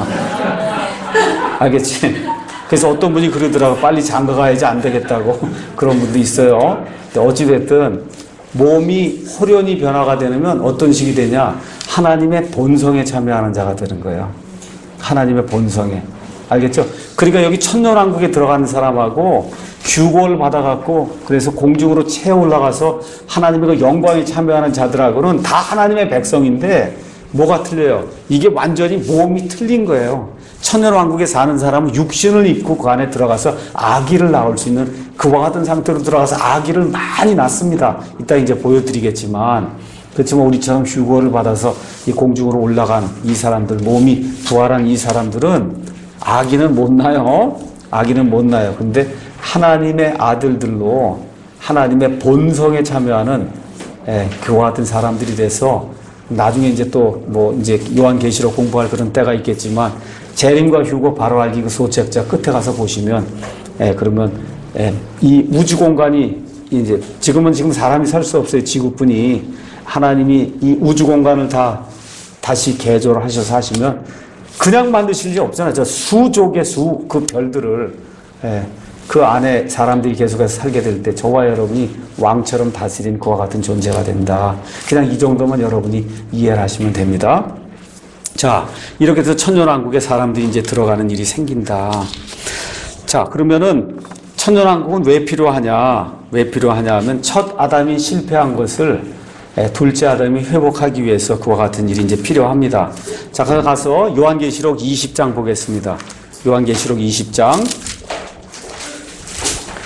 알겠지? 그래서 어떤 분이 그러더라고. 빨리 장가 가야지 안 되겠다고. 그런 분도 있어요. 어찌됐든 몸이 호련히 변화가 되면 어떤 식이 되냐? 하나님의 본성에 참여하는 자가 되는 거예요. 하나님의 본성에. 알겠죠? 그러니까 여기 천년왕국에 들어가는 사람하고 휴고를 받아갖고 그래서 공중으로 채 올라가서 하나님의 그 영광에 참여하는 자들하고는 다 하나님의 백성인데 뭐가 틀려요? 이게 완전히 몸이 틀린 거예요. 천년왕국에 사는 사람은 육신을 입고 그 안에 들어가서 아기를 낳을 수 있는 그와 같은 상태로 들어가서 아기를 많이 낳습니다. 이따 이제 보여드리겠지만, 그렇지만 우리처럼 휴거를 받아서 이 공중으로 올라간 이 사람들, 몸이 부활한 이 사람들은 아기는 못 낳아요. 아기는 못 낳아요. 근데 하나님의 아들들로 하나님의 본성에 참여하는 그와 같은 사람들이 돼서 나중에 이제 또 뭐 이제 요한계시록 공부할 그런 때가 있겠지만 재림과 휴거 바로 알기 그 소책자 끝에 가서 보시면 그러면 이 우주 공간이 이제 지금 사람이 살 수 없어요. 지구뿐이 하나님이 이 우주 공간을 다시 개조를 하셔서 하시면 그냥 만드실 일 없잖아요. 저 수족의 그 별들을 그 안에 사람들이 계속해서 살게 될 때 저와 여러분이 왕처럼 다스린 그와 같은 존재가 된다. 그냥 이 정도만 여러분이 이해를 하시면 됩니다. 자, 이렇게 해서 천년왕국에 사람들이 이제 들어가는 일이 생긴다. 자, 그러면은 천년왕국은 왜 필요하냐? 왜 필요하냐 하면 첫 아담이 실패한 것을 둘째 아담이 회복하기 위해서 그와 같은 일이 이제 필요합니다. 자, 가서 요한계시록 20장 보겠습니다. 요한계시록 20장.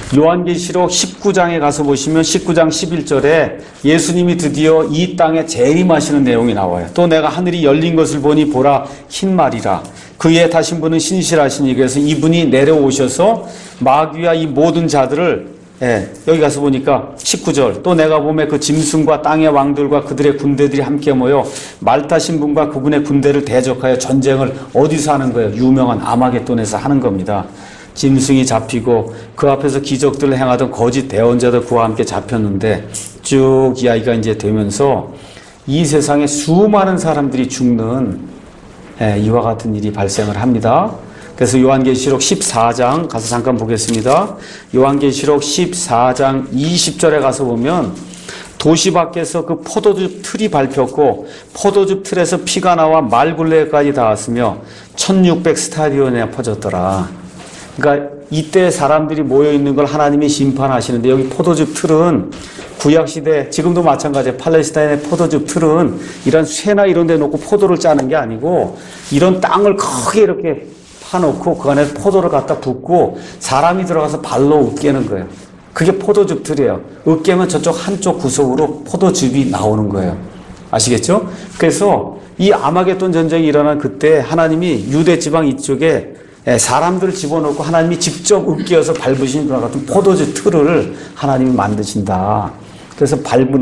요한계시록 19장에 가서 보시면 19장 11절에 예수님이 드디어 이 땅에 재림하시는 내용이 나와요. 또 내가 하늘이 열린 것을 보니 보라 흰 말이라. 그 위에 타신 분은 신실하시니, 그래서 이분이 내려오셔서 마귀와 이 모든 자들을, 여기 가서 보니까 19절, 또 내가 보매 그 짐승과 땅의 왕들과 그들의 군대들이 함께 모여 말 타신 분과 그분의 군대를 대적하여 전쟁을 어디서 하는 거예요? 유명한 아마겟돈에서 하는 겁니다. 짐승이 잡히고 그 앞에서 기적들을 행하던 거짓 대언자들 그와 함께 잡혔는데, 쭉 이야기가 이제 되면서 이 세상에 수많은 사람들이 죽는 이와 같은 일이 발생을 합니다. 그래서 요한계시록 14장 가서 잠깐 보겠습니다. 요한계시록 14장 20절에 가서 보면 도시 밖에서 그 포도즙 틀이 밟혔고 포도즙 틀에서 피가 나와 말굴레까지 닿았으며 1600 스타디온에 퍼졌더라. 그러니까 이때 사람들이 모여있는 걸 하나님이 심판하시는데, 여기 포도즙 틀은 구약시대, 지금도 마찬가지예요. 팔레스타인의 포도즙 틀은 이런 쇠나 이런 데 놓고 포도를 짜는 게 아니고 이런 땅을 크게 이렇게 파놓고 그 안에 포도를 갖다 붓고 사람이 들어가서 발로 으깨는 거예요. 그게 포도즙 틀이에요. 으깨면 저쪽 한쪽 구석으로 포도즙이 나오는 거예요. 아시겠죠? 그래서 이 아마겟돈 전쟁이 일어난 그때 하나님이 유대 지방 이쪽에 사람들을 집어넣고 하나님이 직접 으깨어서 밟으신 것과 같은 포도즙 틀을 하나님이 만드신다. 그래서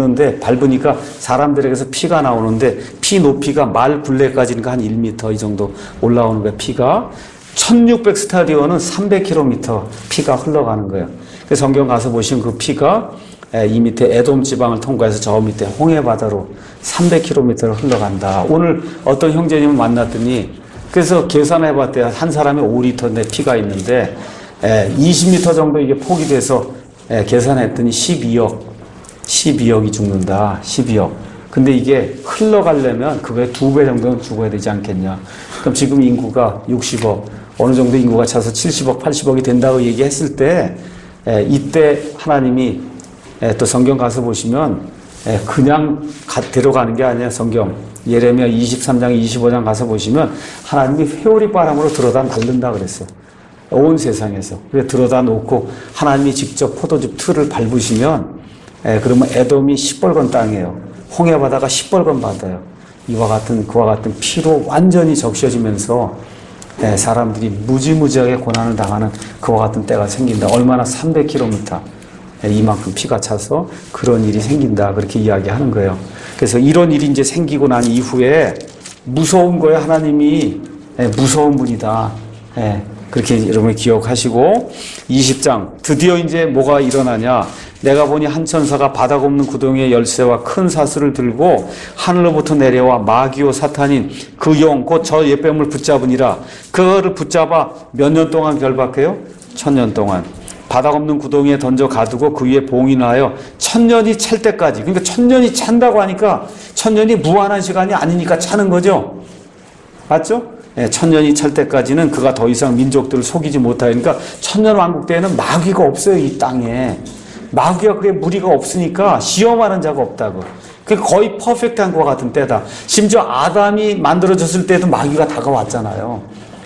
밟으니까 사람들에게서 피가 나오는데, 피 높이가 말 굴레까지니까 한 1m 이 정도 올라오는 거예요. 피가 1600 스타디온은 300km 피가 흘러가는 거예요. 그래서 성경 가서 보시면 그 피가 이 밑에 에돔 지방을 통과해서 저 밑에 홍해 바다로 300km를 흘러간다. 오늘 어떤 형제님을 만났더니, 그래서 계산해 봤대요. 한 사람이 5리터인데 피가 있는데 20m 정도 이게 폭이 돼서 계산했더니 12억이 죽는다. 12억. 근데 이게 흘러가려면 그거의 2배 정도는 죽어야 되지 않겠냐. 그럼 지금 인구가 60억, 어느 정도 인구가 차서 70억, 80억이 된다고 얘기했을 때, 이때 하나님이 또 성경 가서 보시면 그냥 데려가는 게 아니에요. 성경 예레미야 23장 25장 가서 보시면 하나님이 회오리 바람으로 들어다 날른다 그랬어요. 온 세상에서. 그래서 들어다 놓고 하나님이 직접 포도즙 틀을 밟으시면, 그러면 에돔이 시뻘건 땅이에요. 홍해 바다가 시뻘건 바다예요. 그와 같은 피로 완전히 적셔지면서 사람들이 무지무지하게 고난을 당하는 그와 같은 때가 생긴다. 얼마나 300km 이만큼 피가 차서 그런 일이 생긴다. 그렇게 이야기하는 거예요. 그래서 이런 일이 이제 생기고 난 이후에 무서운 거예요. 하나님이 무서운 분이다. 그렇게 여러분이 기억하시고, 20장 드디어 이제 뭐가 일어나냐. 내가 보니 한 천사가 바닥 없는 구덩이의 열쇠와 큰 사슬을 들고 하늘로부터 내려와 마귀요 사탄인 그 영 곧 저 옛뱀을 붙잡으니라. 그거를 붙잡아 몇 년 동안 결박해요? 1000년 동안. 바닥 없는 구덩이에 던져 가두고 그 위에 봉인을 하여 1000년이 찰 때까지. 그러니까 1000년이 찬다고 하니까 1000년이 무한한 시간이 아니니까 차는 거죠. 맞죠? 1000년이 찰 때까지는 그가 더 이상 민족들을 속이지 못하여. 그러니까 1000년 왕국 때에는 마귀가 없어요. 이 땅에 마귀가 그게 무리가 없으니까 시험하는 자가 없다고. 그 거의 퍼펙트한 것 같은 때다. 심지어 아담이 만들어졌을 때도 마귀가 다가왔잖아요.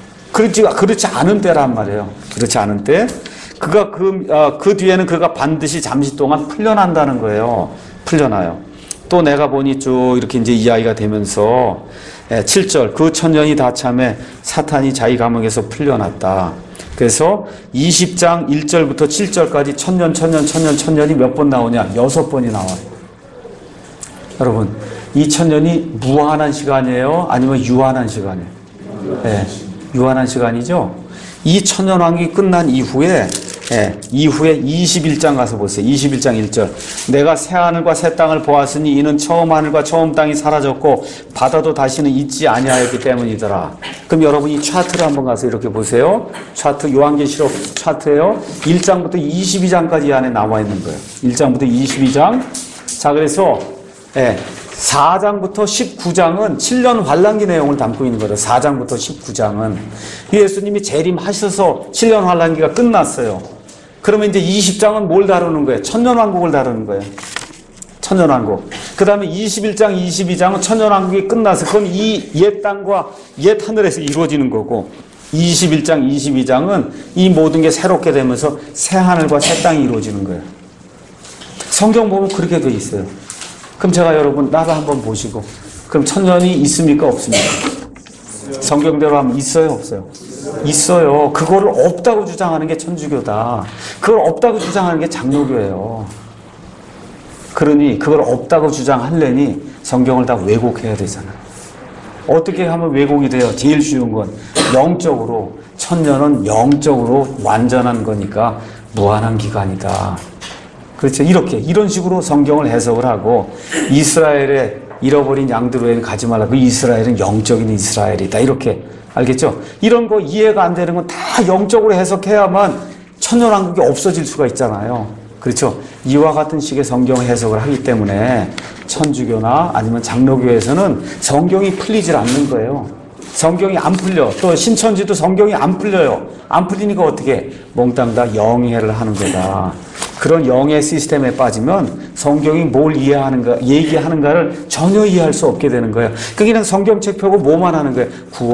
그렇지 않은 때란 말이에요. 그렇지 않은 때. 그가 그 뒤에는 그가 반드시 잠시 동안 풀려난다는 거예요. 풀려나요. 또 내가 보니 쭉 이렇게 이제 이야기가 되면서 7절 그 1000년이 다 참에 사탄이 자기 감옥에서 풀려났다. 그래서 20장 1절부터 7절까지 1000년이 몇 번 나오냐? 6번이 나와요. 여러분, 이 1000년이 무한한 시간이에요? 아니면 유한한 시간이에요? 유한한 시간이죠? 이 1000년 왕국이 끝난 이후에 21장 가서 보세요. 21장 1절. 내가 새 하늘과 새 땅을 보았으니 이는 처음 하늘과 처음 땅이 사라졌고 바다도 다시는 있지 아니하였기 때문이더라. 그럼 여러분 이 차트를 한번 가서 이렇게 보세요. 차트, 요한계시록 차트예요. 1장부터 22장까지 이 안에 나와 있는 거예요. 1장부터 22장. 자, 그래서 4장부터 19장은 7년 환란기 내용을 담고 있는 거예요. 4장부터 19장은 예수님이 재림하셔서 7년 환란기가 끝났어요. 그러면 이제 20장은 뭘 다루는 거예요? 천년왕국을 다루는 거예요. 천년왕국. 그 다음에 21장, 22장은 천년왕국이 끝나서 그건 이 옛 땅과 옛 하늘에서 이루어지는 거고, 21장, 22장은 이 모든 게 새롭게 되면서 새 하늘과 새 땅이 이루어지는 거예요. 성경 보면 그렇게 돼 있어요. 그럼 제가 여러분 나도 한번 보시고 그럼 천년이 있습니까? 없습니까? 성경대로 하면 있어요? 없어요? 있어요. 그거를 없다고 주장하는 게 천주교다. 그걸 없다고 주장하는 게 장로교예요. 그러니 그걸 없다고 주장하려니 성경을 다 왜곡해야 되잖아요. 어떻게 하면 왜곡이 돼요? 제일 쉬운 건 영적으로, 천년은 영적으로 완전한 거니까 무한한 기간이다. 그렇죠. 이런 식으로 성경을 해석을 하고 이스라엘의 잃어버린 양들 외에는 가지 말라. 그 이스라엘은 영적인 이스라엘이다. 이렇게 알겠죠? 이런 거 이해가 안 되는 건 다 영적으로 해석해야만 천년왕국이 없어질 수가 있잖아요. 그렇죠? 이와 같은 식의 성경 해석을 하기 때문에 천주교나 아니면 장로교에서는 성경이 풀리질 않는 거예요. 성경이 안 풀려. 또 신천지도 성경이 안 풀려요. 안 풀리니까 어떻게? 몽땅 다 영해를 하는 거다. 그런 영의 시스템에 빠지면 성경이 뭘 이해하는가, 얘기하는가를 전혀 이해할 수 없게 되는 거예요. 그냥 성경책 펴고 뭐만 하는 거예요?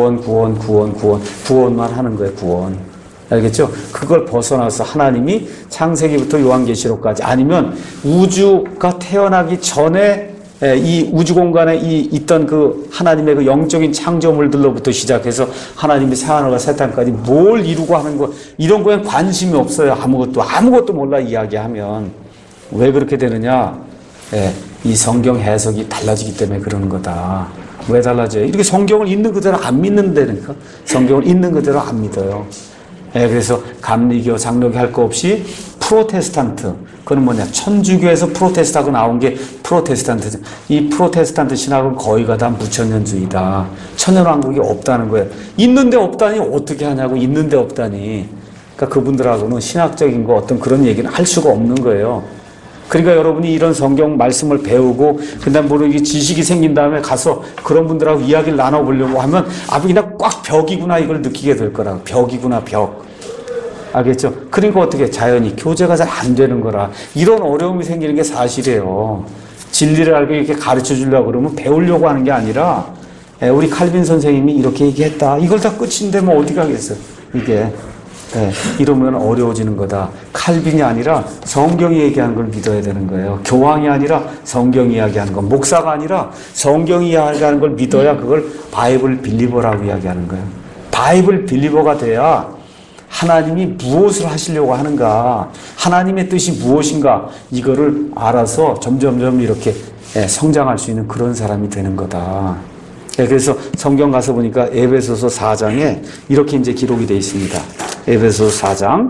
구원만 하는 거예요. 구원. 알겠죠? 그걸 벗어나서 하나님이 창세기부터 요한계시록까지 아니면 우주가 태어나기 전에 이 우주 공간에 있던 그 하나님의 그 영적인 창조물들로부터 시작해서 하나님이 새하늘과 새 땅까지 뭘 이루고 하는 거 이런 거에 관심이 없어요. 아무것도 몰라 이야기하면. 왜 그렇게 되느냐? 이 성경 해석이 달라지기 때문에 그러는 거다. 왜 달라져요? 이렇게 성경을 있는 그대로 안 믿는다니까. 성경을 있는 그대로 안 믿어요. 그래서 감리교, 장로교 할 거 없이 프로테스탄트, 그건 뭐냐? 천주교에서 프로테스트하고 나온 게 프로테스탄트. 이 프로테스탄트 신학은 거의가 다 무천년주의다. 천년왕국이 없다는 거예요. 있는데 없다니 어떻게 하냐고. 있는데 없다니. 그러니까 그분들하고는 신학적인 거 어떤 그런 얘기는 할 수가 없는 거예요. 그러니까 여러분이 이런 성경 말씀을 배우고 그다음 모르게 지식이 생긴 다음에 가서 그런 분들하고 이야기를 나눠보려고 하면 그냥 꽉 벽이구나 이걸 느끼게 될 거라고. 벽이구나 벽. 알겠죠? 그러니까 어떻게 자연히 교제가 잘 안 되는 거라. 이런 어려움이 생기는 게 사실이에요. 진리를 알고 이렇게 가르쳐 주려고 그러면 배우려고 하는 게 아니라 우리 칼빈 선생님이 이렇게 얘기했다. 이걸 다 끝인데 뭐 어디 가겠어요. 이게. 이러면 어려워지는 거다. 칼빈이 아니라 성경이 얘기하는 걸 믿어야 되는 거예요. 교황이 아니라 성경이 이야기하는 거. 목사가 아니라 성경이 이야기하는 걸 믿어야 그걸 바이블 빌리버라고 이야기하는 거예요. 바이블 빌리버가 돼야 하나님이 무엇을 하시려고 하는가, 하나님의 뜻이 무엇인가 이거를 알아서 점점점 이렇게 성장할 수 있는 그런 사람이 되는 거다. 그래서 성경 가서 보니까 에베소서 4장에 이렇게 이제 기록이 되어 있습니다. 에베소서 4장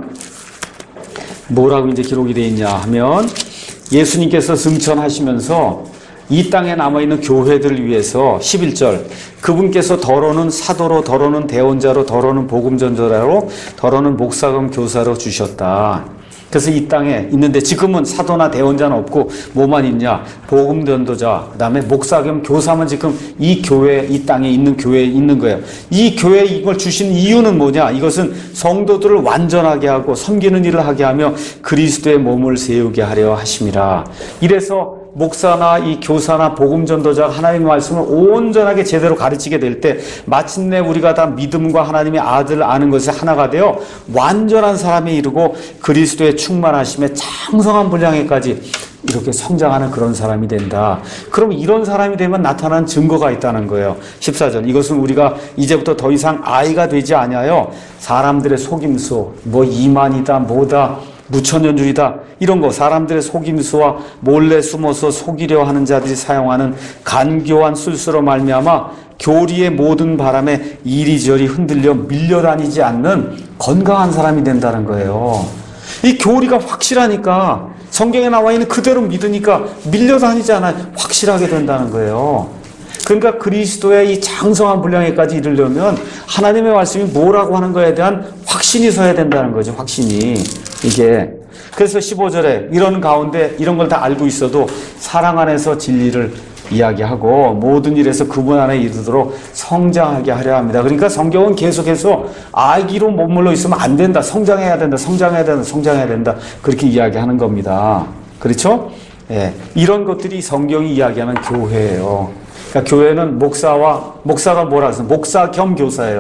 뭐라고 이제 기록이 되어 있냐 하면 예수님께서 승천하시면서 이 땅에 남아있는 교회들을 위해서 11절 그분께서 더러는 사도로 더러는 대언자로 더러는 복음전도자로 더러는 목사금 교사로 주셨다. 그래서 이 땅에 있는데 지금은 사도나 대언자는 없고 뭐만 있냐? 복음전도자, 그 다음에 목사 겸 교사만 지금 이 교회, 이 땅에 있는 교회에 있는 거예요. 이 교회에 이걸 주신 이유는 뭐냐? 이것은 성도들을 완전하게 하고 섬기는 일을 하게 하며 그리스도의 몸을 세우게 하려 하심이라. 이래서 목사나 이 교사나 복음전도자가 하나님의 말씀을 온전하게 제대로 가르치게 될 때 마침내 우리가 다 믿음과 하나님의 아들을 아는 것이 하나가 되어 완전한 사람에 이르고 그리스도의 충만하심에 장성한 분량에까지 이렇게 성장하는 그런 사람이 된다. 그럼 이런 사람이 되면 나타난 증거가 있다는 거예요. 14절 이것은 우리가 이제부터 더 이상 아이가 되지 아니하여 사람들의 속임수 뭐 이만이다 뭐다 무천년주의다 이런 거 사람들의 속임수와 몰래 숨어서 속이려 하는 자들이 사용하는 간교한 술수로 말미암아 교리의 모든 바람에 이리저리 흔들려 밀려다니지 않는 건강한 사람이 된다는 거예요. 이 교리가 확실하니까 성경에 나와 있는 그대로 믿으니까 밀려다니지 않아요. 확실하게 된다는 거예요. 그러니까 그리스도의 이 장성한 분량에까지 이르려면 하나님의 말씀이 뭐라고 하는 거에 대한 확신이 서야 된다는 거죠. 확신이. 이게. 그래서 15절에 이런 가운데 이런 걸 다 알고 있어도 사랑 안에서 진리를 이야기하고 모든 일에서 그분 안에 이르도록 성장하게 하려 합니다. 그러니까 성경은 계속해서 아기로 머물러 있으면 안 된다. 성장해야 된다. 성장해야 된다. 성장해야 된다. 그렇게 이야기하는 겁니다. 그렇죠? 이런 것들이 성경이 이야기하는 교회예요. 그러니까 교회는 목사가 뭐라 해서 목사 겸 교사예요.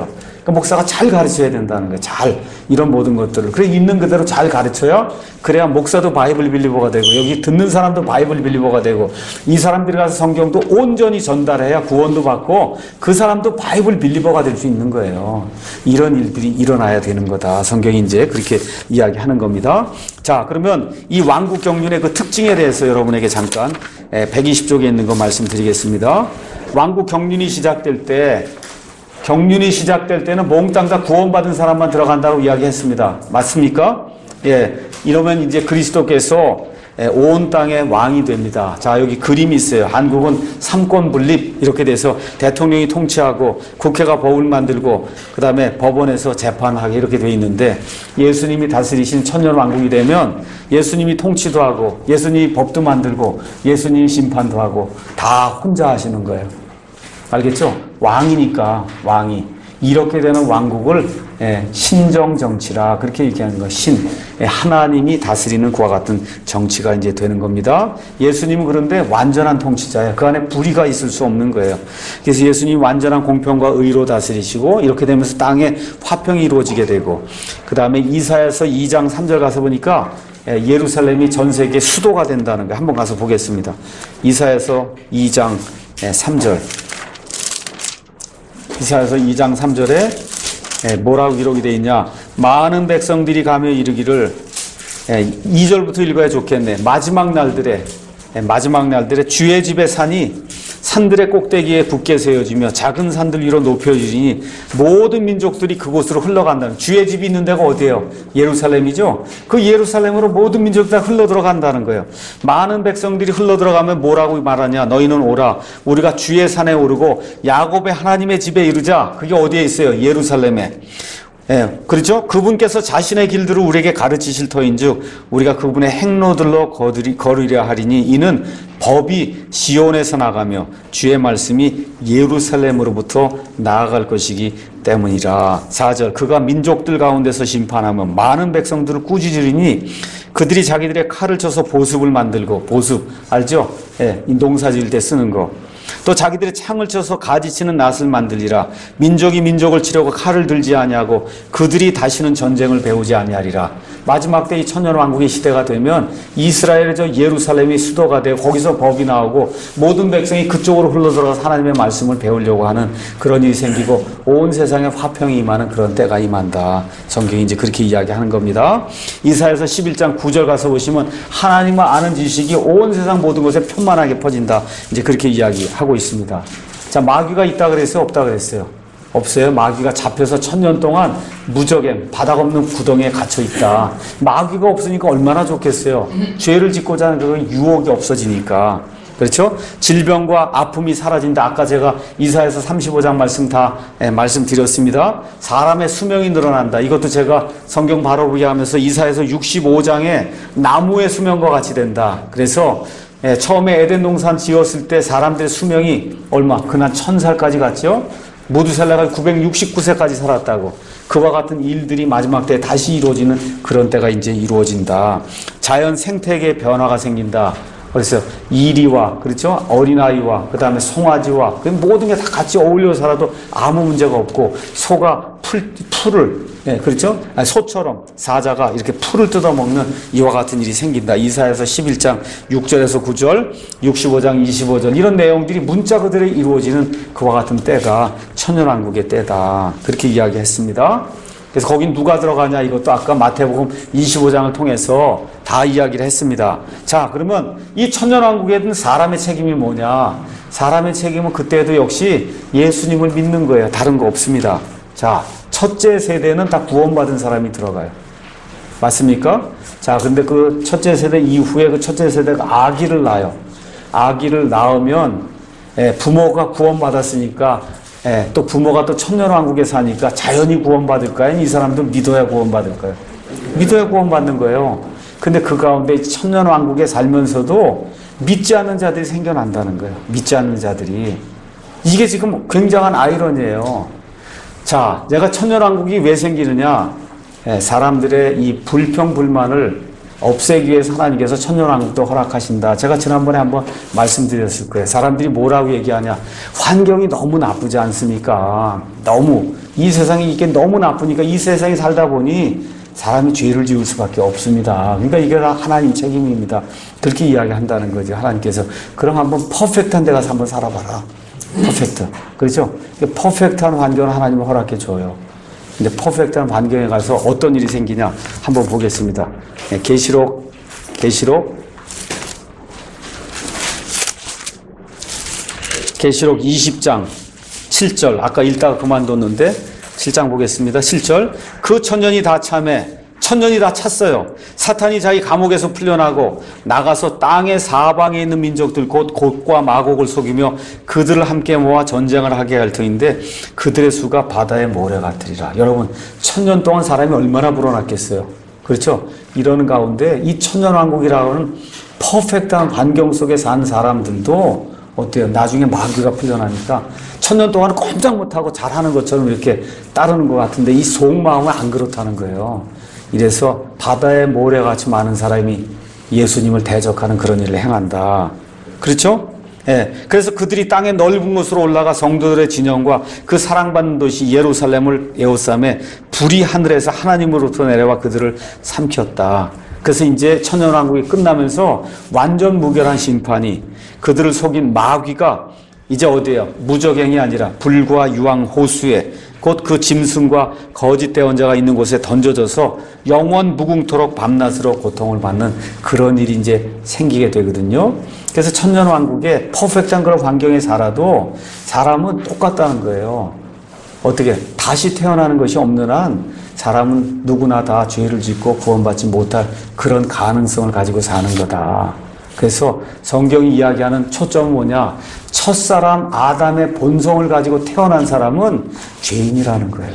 그러니까 목사가 잘 가르쳐야 된다는 거예요. 잘. 이런 모든 것들을. 그래, 있는 그대로 잘 가르쳐야 그래야 목사도 바이블 빌리버가 되고 여기 듣는 사람도 바이블 빌리버가 되고 이 사람들이 가서 성경도 온전히 전달해야 구원도 받고 그 사람도 바이블 빌리버가 될 수 있는 거예요. 이런 일들이 일어나야 되는 거다. 성경이 이제 그렇게 이야기하는 겁니다. 자, 그러면 이 왕국 경륜의 그 특징에 대해서 여러분에게 잠깐 120쪽에 있는 거 말씀드리겠습니다. 왕국 경륜이 시작될 때는 몽땅 다 구원받은 사람만 들어간다고 이야기했습니다. 맞습니까? 예. 이러면 이제 그리스도께서 온 땅의 왕이 됩니다. 자, 여기 그림이 있어요. 한국은 삼권 분립 이렇게 돼서 대통령이 통치하고 국회가 법을 만들고 그 다음에 법원에서 재판하게 이렇게 돼 있는데 예수님이 다스리신 천년왕국이 되면 예수님이 통치도 하고 예수님이 법도 만들고 예수님이 심판도 하고 다 혼자 하시는 거예요. 알겠죠? 왕이니까 왕이. 이렇게 되는 왕국을 신정정치라 그렇게 얘기하는 거. 하나님이 다스리는 그와 같은 정치가 이제 되는 겁니다. 예수님은 그런데 완전한 통치자예요. 그 안에 불의가 있을 수 없는 거예요. 그래서 예수님이 완전한 공평과 의로 다스리시고 이렇게 되면서 땅에 화평이 이루어지게 되고 그 다음에 이사야서 2장 3절 가서 보니까 예루살렘이 전 세계 수도가 된다는 거예요. 한번 가서 보겠습니다. 이사야서 2장 3절. 이사야서 2장 3절에 뭐라고 기록이 되어 있냐. 많은 백성들이 가며 이르기를 2절부터 읽어야 좋겠네. 마지막 날들에 주의 집의 산이 산들의 꼭대기에 굳게 세워지며 작은 산들 위로 높여지니 모든 민족들이 그곳으로 흘러간다는. 주의 집이 있는 데가 어디예요? 예루살렘이죠. 그 예루살렘으로 모든 민족들이 흘러 들어간다는 거예요. 많은 백성들이 흘러 들어가면 뭐라고 말하냐. 너희는 오라. 우리가 주의 산에 오르고 야곱의 하나님의 집에 이르자. 그게 어디에 있어요? 예루살렘에. 예, 그렇죠? 그분께서 자신의 길들을 우리에게 가르치실 터인즉 우리가 그분의 행로들로 걸으려 하리니 이는 법이 시온에서 나가며 주의 말씀이 예루살렘으로부터 나아갈 것이기 때문이라. 4절. 그가 민족들 가운데서 심판하며 많은 백성들을 꾸짖으리니 그들이 자기들의 칼을 쳐서 보습을 만들고. 보습 알죠? 예, 이 농사 지을 때 쓰는 거. 또 자기들의 창을 쳐서 가지치는 낫을 만들리라. 민족이 민족을 치려고 칼을 들지 아니하고 그들이 다시는 전쟁을 배우지 아니하리라. 마지막 때 이 천년왕국의 시대가 되면 이스라엘의 저 예루살렘이 수도가 되고 거기서 법이 나오고 모든 백성이 그쪽으로 흘러들어가서 하나님의 말씀을 배우려고 하는 그런 일이 생기고 온 세상에 화평이 임하는 그런 때가 임한다. 성경이 이제 그렇게 이야기하는 겁니다. 이사야서 11장 9절 가서 보시면 하나님을 아는 지식이 온 세상 모든 곳에 편만하게 퍼진다. 이제 그렇게 이야기하고 있습니다. 자, 마귀가 있다 그랬어요? 없다 그랬어요? 없어요. 마귀가 잡혀서 1000년 동안 무적에 바닥 없는 구덩이에 갇혀 있다. 마귀가 없으니까 얼마나 좋겠어요. 죄를 짓고자 하는 그 유혹이 없어지니까. 그렇죠? 질병과 아픔이 사라진다. 아까 제가 이사야서 35장 말씀 다 말씀드렸습니다. 사람의 수명이 늘어난다. 이것도 제가 성경 바로 보게 하면서 이사야서 65장에 나무의 수명과 같이 된다. 그래서 처음에 에덴 동산 지었을 때 사람들의 수명이 얼마? 그날 1000살까지 갔죠? 무두살라가 969세까지 살았다고. 그와 같은 일들이 마지막 때에 다시 이루어지는 그런 때가 이제 이루어진다. 자연 생태계의 변화가 생긴다. 그래서 이리와, 그렇죠? 어린아이와, 그 다음에 송아지와, 모든 게 다 같이 어울려 살아도 아무 문제가 없고, 소가 풀을, 그렇죠? 소처럼 사자가 이렇게 풀을 뜯어먹는 이와 같은 일이 생긴다. 이사야서 11장 6절에서 9절, 65장 25절, 이런 내용들이 문자 그대로 이루어지는 그와 같은 때가 천년왕국의 때다. 그렇게 이야기했습니다. 그래서 거긴 누가 들어가냐, 이것도 아까 마태복음 25장을 통해서 다 이야기를 했습니다. 자, 그러면 이 천년왕국에는 사람의 책임이 뭐냐? 사람의 책임은 그때도 역시 예수님을 믿는 거예요. 다른 거 없습니다. 자, 첫째 세대는 다 구원받은 사람이 들어가요. 맞습니까? 자, 근데 그 첫째 세대 이후에 그 첫째 세대가 아기를 낳아요. 아기를 낳으면 부모가 구원받았으니까 또 부모가 또 천년왕국에 사니까 자연히 구원받을까요? 이 사람들 믿어야 구원받을까요? 믿어야 구원받는 거예요. 근데 그 가운데 천년왕국에 살면서도 믿지 않는 자들이 생겨난다는 거예요. 믿지 않는 자들이. 이게 지금 굉장한 아이러니예요. 자, 내가 천년왕국이 왜 생기느냐? 사람들의 이 불평불만을 없애기 위해서 하나님께서 천년왕국도 허락하신다. 제가 지난번에 한번 말씀드렸을 거예요. 사람들이 뭐라고 얘기하냐? 환경이 너무 나쁘지 않습니까? 너무 이 세상이 이게 너무 나쁘니까 이 세상에 살다 보니 사람이 죄를 지을 수밖에 없습니다. 그러니까 이게 다 하나님 책임입니다. 그렇게 이야기한다는 거죠. 하나님께서. 그럼 한번 퍼펙트한 데 가서 한번 살아봐라. 퍼펙트. 그렇죠? 퍼펙트한 환경을 하나님은 허락해 줘요. 근데 퍼펙트한 환경에 가서 어떤 일이 생기냐 한번 보겠습니다. 계시록 20장 7절. 아까 읽다가 그만뒀는데 7장 보겠습니다. 7절. 그 천년이 다 참에 천년이 다 찼어요. 사탄이 자기 감옥에서 풀려나고 나가서 땅의 사방에 있는 민족들 곧 곡과 마곡을 속이며 그들을 함께 모아 전쟁을 하게 할 터인데 그들의 수가 바다의 모래 같으리라. 여러분, 천년 동안 사람이 얼마나 불어났겠어요. 그렇죠? 이러는 가운데 이 천년왕국이라는 퍼펙트한 환경 속에 산 사람들도 어때요? 나중에 마귀가 풀려나니까 천년 동안 꼼짝 못하고 잘하는 것처럼 이렇게 따르는 것 같은데 이 속마음은 안 그렇다는 거예요. 이래서 바다의 모래같이 많은 사람이 예수님을 대적하는 그런 일을 행한다. 그렇죠? 예. 그래서 그들이 땅의 넓은 곳으로 올라가 성도들의 진영과 그 사랑받는 도시 예루살렘을 에워싸매 불이 하늘에서 하나님으로부터 내려와 그들을 삼켰다. 그래서 이제 천년왕국이 끝나면서 완전 무결한 심판이 그들을 속인 마귀가 이제 어디에요? 무적행이 아니라 불과 유황 호수에 곧 그 짐승과 거짓 대언자가 있는 곳에 던져져서 영원 무궁토록 밤낮으로 고통을 받는 그런 일이 이제 생기게 되거든요. 그래서 천년왕국에 퍼펙트한 그런 환경에 살아도 사람은 똑같다는 거예요. 어떻게? 다시 태어나는 것이 없는 한 사람은 누구나 다 죄를 짓고 구원받지 못할 그런 가능성을 가지고 사는 거다. 그래서 성경이 이야기하는 초점은 뭐냐? 첫사람 아담의 본성을 가지고 태어난 사람은 죄인이라는 거예요.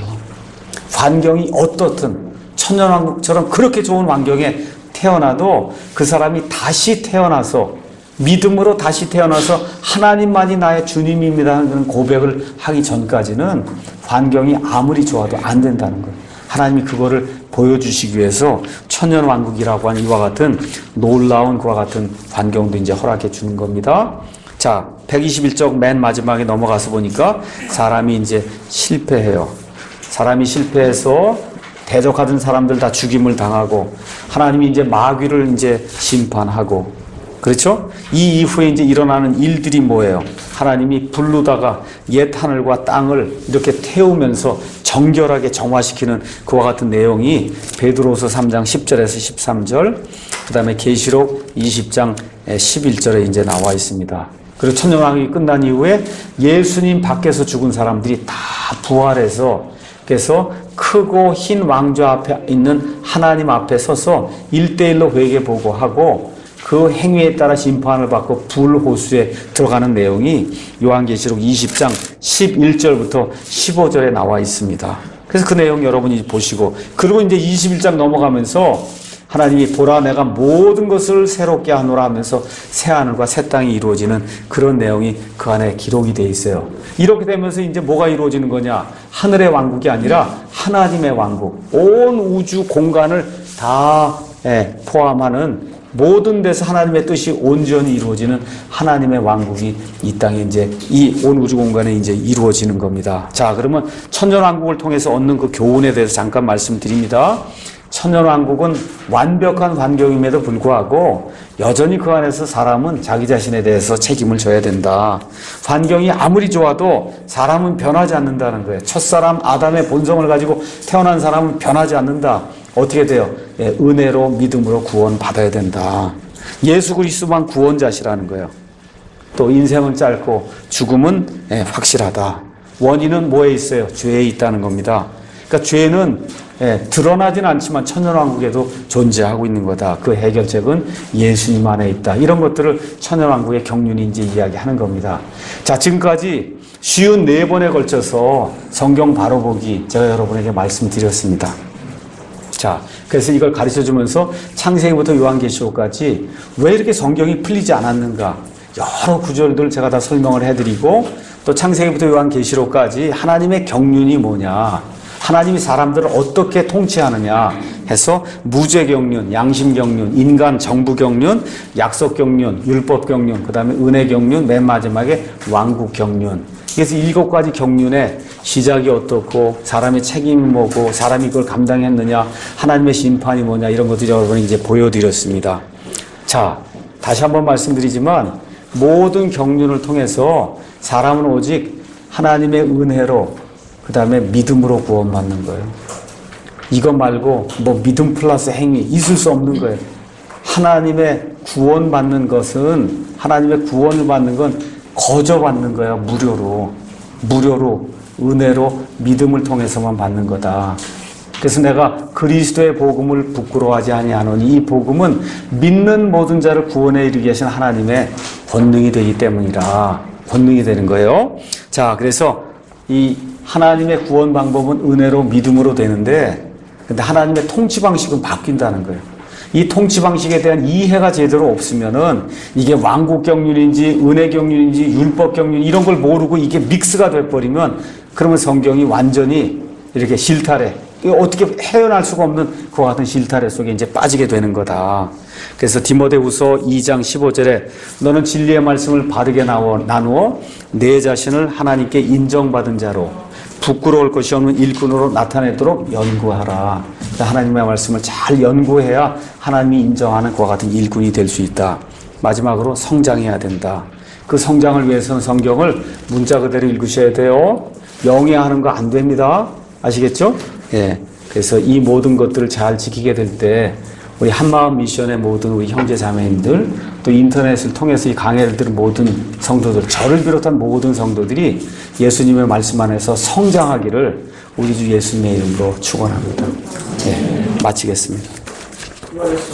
환경이 어떻든 천년왕국처럼 그렇게 좋은 환경에 태어나도 그 사람이 다시 태어나서 믿음으로 다시 태어나서 하나님만이 나의 주님입니다 하는 그런 고백을 하기 전까지는 환경이 아무리 좋아도 안 된다는 거예요. 하나님이 그거를 보여주시기 위해서 천년왕국이라고 하는 이와 같은 놀라운 그와 같은 환경도 이제 허락해 주는 겁니다. 자, 121쪽 맨 마지막에 넘어가서 보니까 사람이 이제 실패해요. 사람이 실패해서 대적하던 사람들 다 죽임을 당하고 하나님이 이제 마귀를 이제 심판하고 그렇죠? 이 이후에 이제 일어나는 일들이 뭐예요? 하나님이 불르다가 옛 하늘과 땅을 이렇게 태우면서 정결하게 정화시키는 그와 같은 내용이 베드로서 3장 10절에서 13절, 그 다음에 계시록 20장 11절에 이제 나와 있습니다. 그리고 천년왕국이 끝난 이후에 예수님 밖에서 죽은 사람들이 다 부활해서 그래서 크고 흰 왕좌 앞에 있는 하나님 앞에 서서 1대1로 회개 보고하고 그 행위에 따라 심판을 받고 불호수에 들어가는 내용이 요한계시록 20장 11절부터 15절에 나와 있습니다. 그래서 그 내용 여러분이 보시고 그리고 이제 21장 넘어가면서 하나님이 보라 내가 모든 것을 새롭게 하노라 하면서 새 하늘과 새 땅이 이루어지는 그런 내용이 그 안에 기록이 되어 있어요. 이렇게 되면서 이제 뭐가 이루어지는 거냐? 하늘의 왕국이 아니라 하나님의 왕국. 온 우주 공간을 다 포함하는 모든 데서 하나님의 뜻이 온전히 이루어지는 하나님의 왕국이 이 땅에 이제 이 온 우주 공간에 이제 이루어지는 겁니다. 자, 그러면 천년왕국을 통해서 얻는 그 교훈에 대해서 잠깐 말씀드립니다. 천년왕국은 완벽한 환경임에도 불구하고 여전히 그 안에서 사람은 자기 자신에 대해서 책임을 져야 된다. 환경이 아무리 좋아도 사람은 변하지 않는다는 거예요. 첫사람 아담의 본성을 가지고 태어난 사람은 변하지 않는다. 어떻게 돼요? 은혜로 믿음으로 구원 받아야 된다. 예수 그리스도만 구원자시라는 거예요. 또 인생은 짧고 죽음은 확실하다. 원인은 뭐에 있어요? 죄에 있다는 겁니다. 그러니까 죄는 드러나진 않지만 천년왕국에도 존재하고 있는 거다. 그 해결책은 예수님 안에 있다. 이런 것들을 천년왕국의 경륜이 이제 이야기하는 겁니다. 자, 지금까지 54번에 걸쳐서 성경 바로 보기 제가 여러분에게 말씀드렸습니다. 자, 그래서 이걸 가르쳐 주면서 창세기부터 요한계시록까지 왜 이렇게 성경이 풀리지 않았는가? 여러 구절들 제가 다 설명을 해드리고 또 창세기부터 요한계시록까지 하나님의 경륜이 뭐냐? 하나님이 사람들을 어떻게 통치하느냐 해서 무죄 경륜, 양심 경륜, 인간 정부 경륜, 약속 경륜, 율법 경륜, 그 다음에 은혜 경륜, 맨 마지막에 왕국 경륜. 그래서 7가지 경륜의 시작이 어떻고 사람의 책임이 뭐고 사람이 그걸 감당했느냐 하나님의 심판이 뭐냐 이런 것들을 여러분이 이제 보여드렸습니다. 자, 다시 한번 말씀드리지만 모든 경륜을 통해서 사람은 오직 하나님의 은혜로 그 다음에 믿음으로 구원받는 거예요. 이거 말고 뭐 믿음 플러스 행위 있을 수 없는 거예요. 하나님의 구원받는 것은 하나님의 구원을 받는 건 거저 받는 거야. 무료로 은혜로 믿음을 통해서만 받는 거다. 그래서 내가 그리스도의 복음을 부끄러워하지 아니하노니 이 복음은 믿는 모든 자를 구원에 이르게 하신 하나님의 권능이 되기 때문이라. 권능이 되는 거예요. 자, 그래서 이 하나님의 구원 방법은 은혜로 믿음으로 되는데 근데 하나님의 통치 방식은 바뀐다는 거예요. 이 통치 방식에 대한 이해가 제대로 없으면은 이게 왕국 경륜인지 은혜 경륜인지 율법 경륜 이런 걸 모르고 이게 믹스가 돼버리면 그러면 성경이 완전히 이렇게 실타래 어떻게 헤어날 수가 없는 그와 같은 실타래 속에 이제 빠지게 되는 거다. 그래서 디모데후서 2장 15절에 너는 진리의 말씀을 바르게 나누어 내 자신을 하나님께 인정받은 자로 부끄러울 것이 없는 일꾼으로 나타내도록 연구하라. 하나님의 말씀을 잘 연구해야 하나님이 인정하는 그와 같은 일꾼이 될 수 있다. 마지막으로 성장해야 된다. 그 성장을 위해서는 성경을 문자 그대로 읽으셔야 돼요. 영해하는 거 안 됩니다. 아시겠죠? 예. 그래서 이 모든 것들을 잘 지키게 될 때 우리 한마음 미션의 모든 우리 형제 자매님들 또 인터넷을 통해서 이 강해를 들은 모든 성도들 저를 비롯한 모든 성도들이 예수님의 말씀 안에서 성장하기를 우리 주 예수님의 이름으로 축원합니다. 예, 마치겠습니다.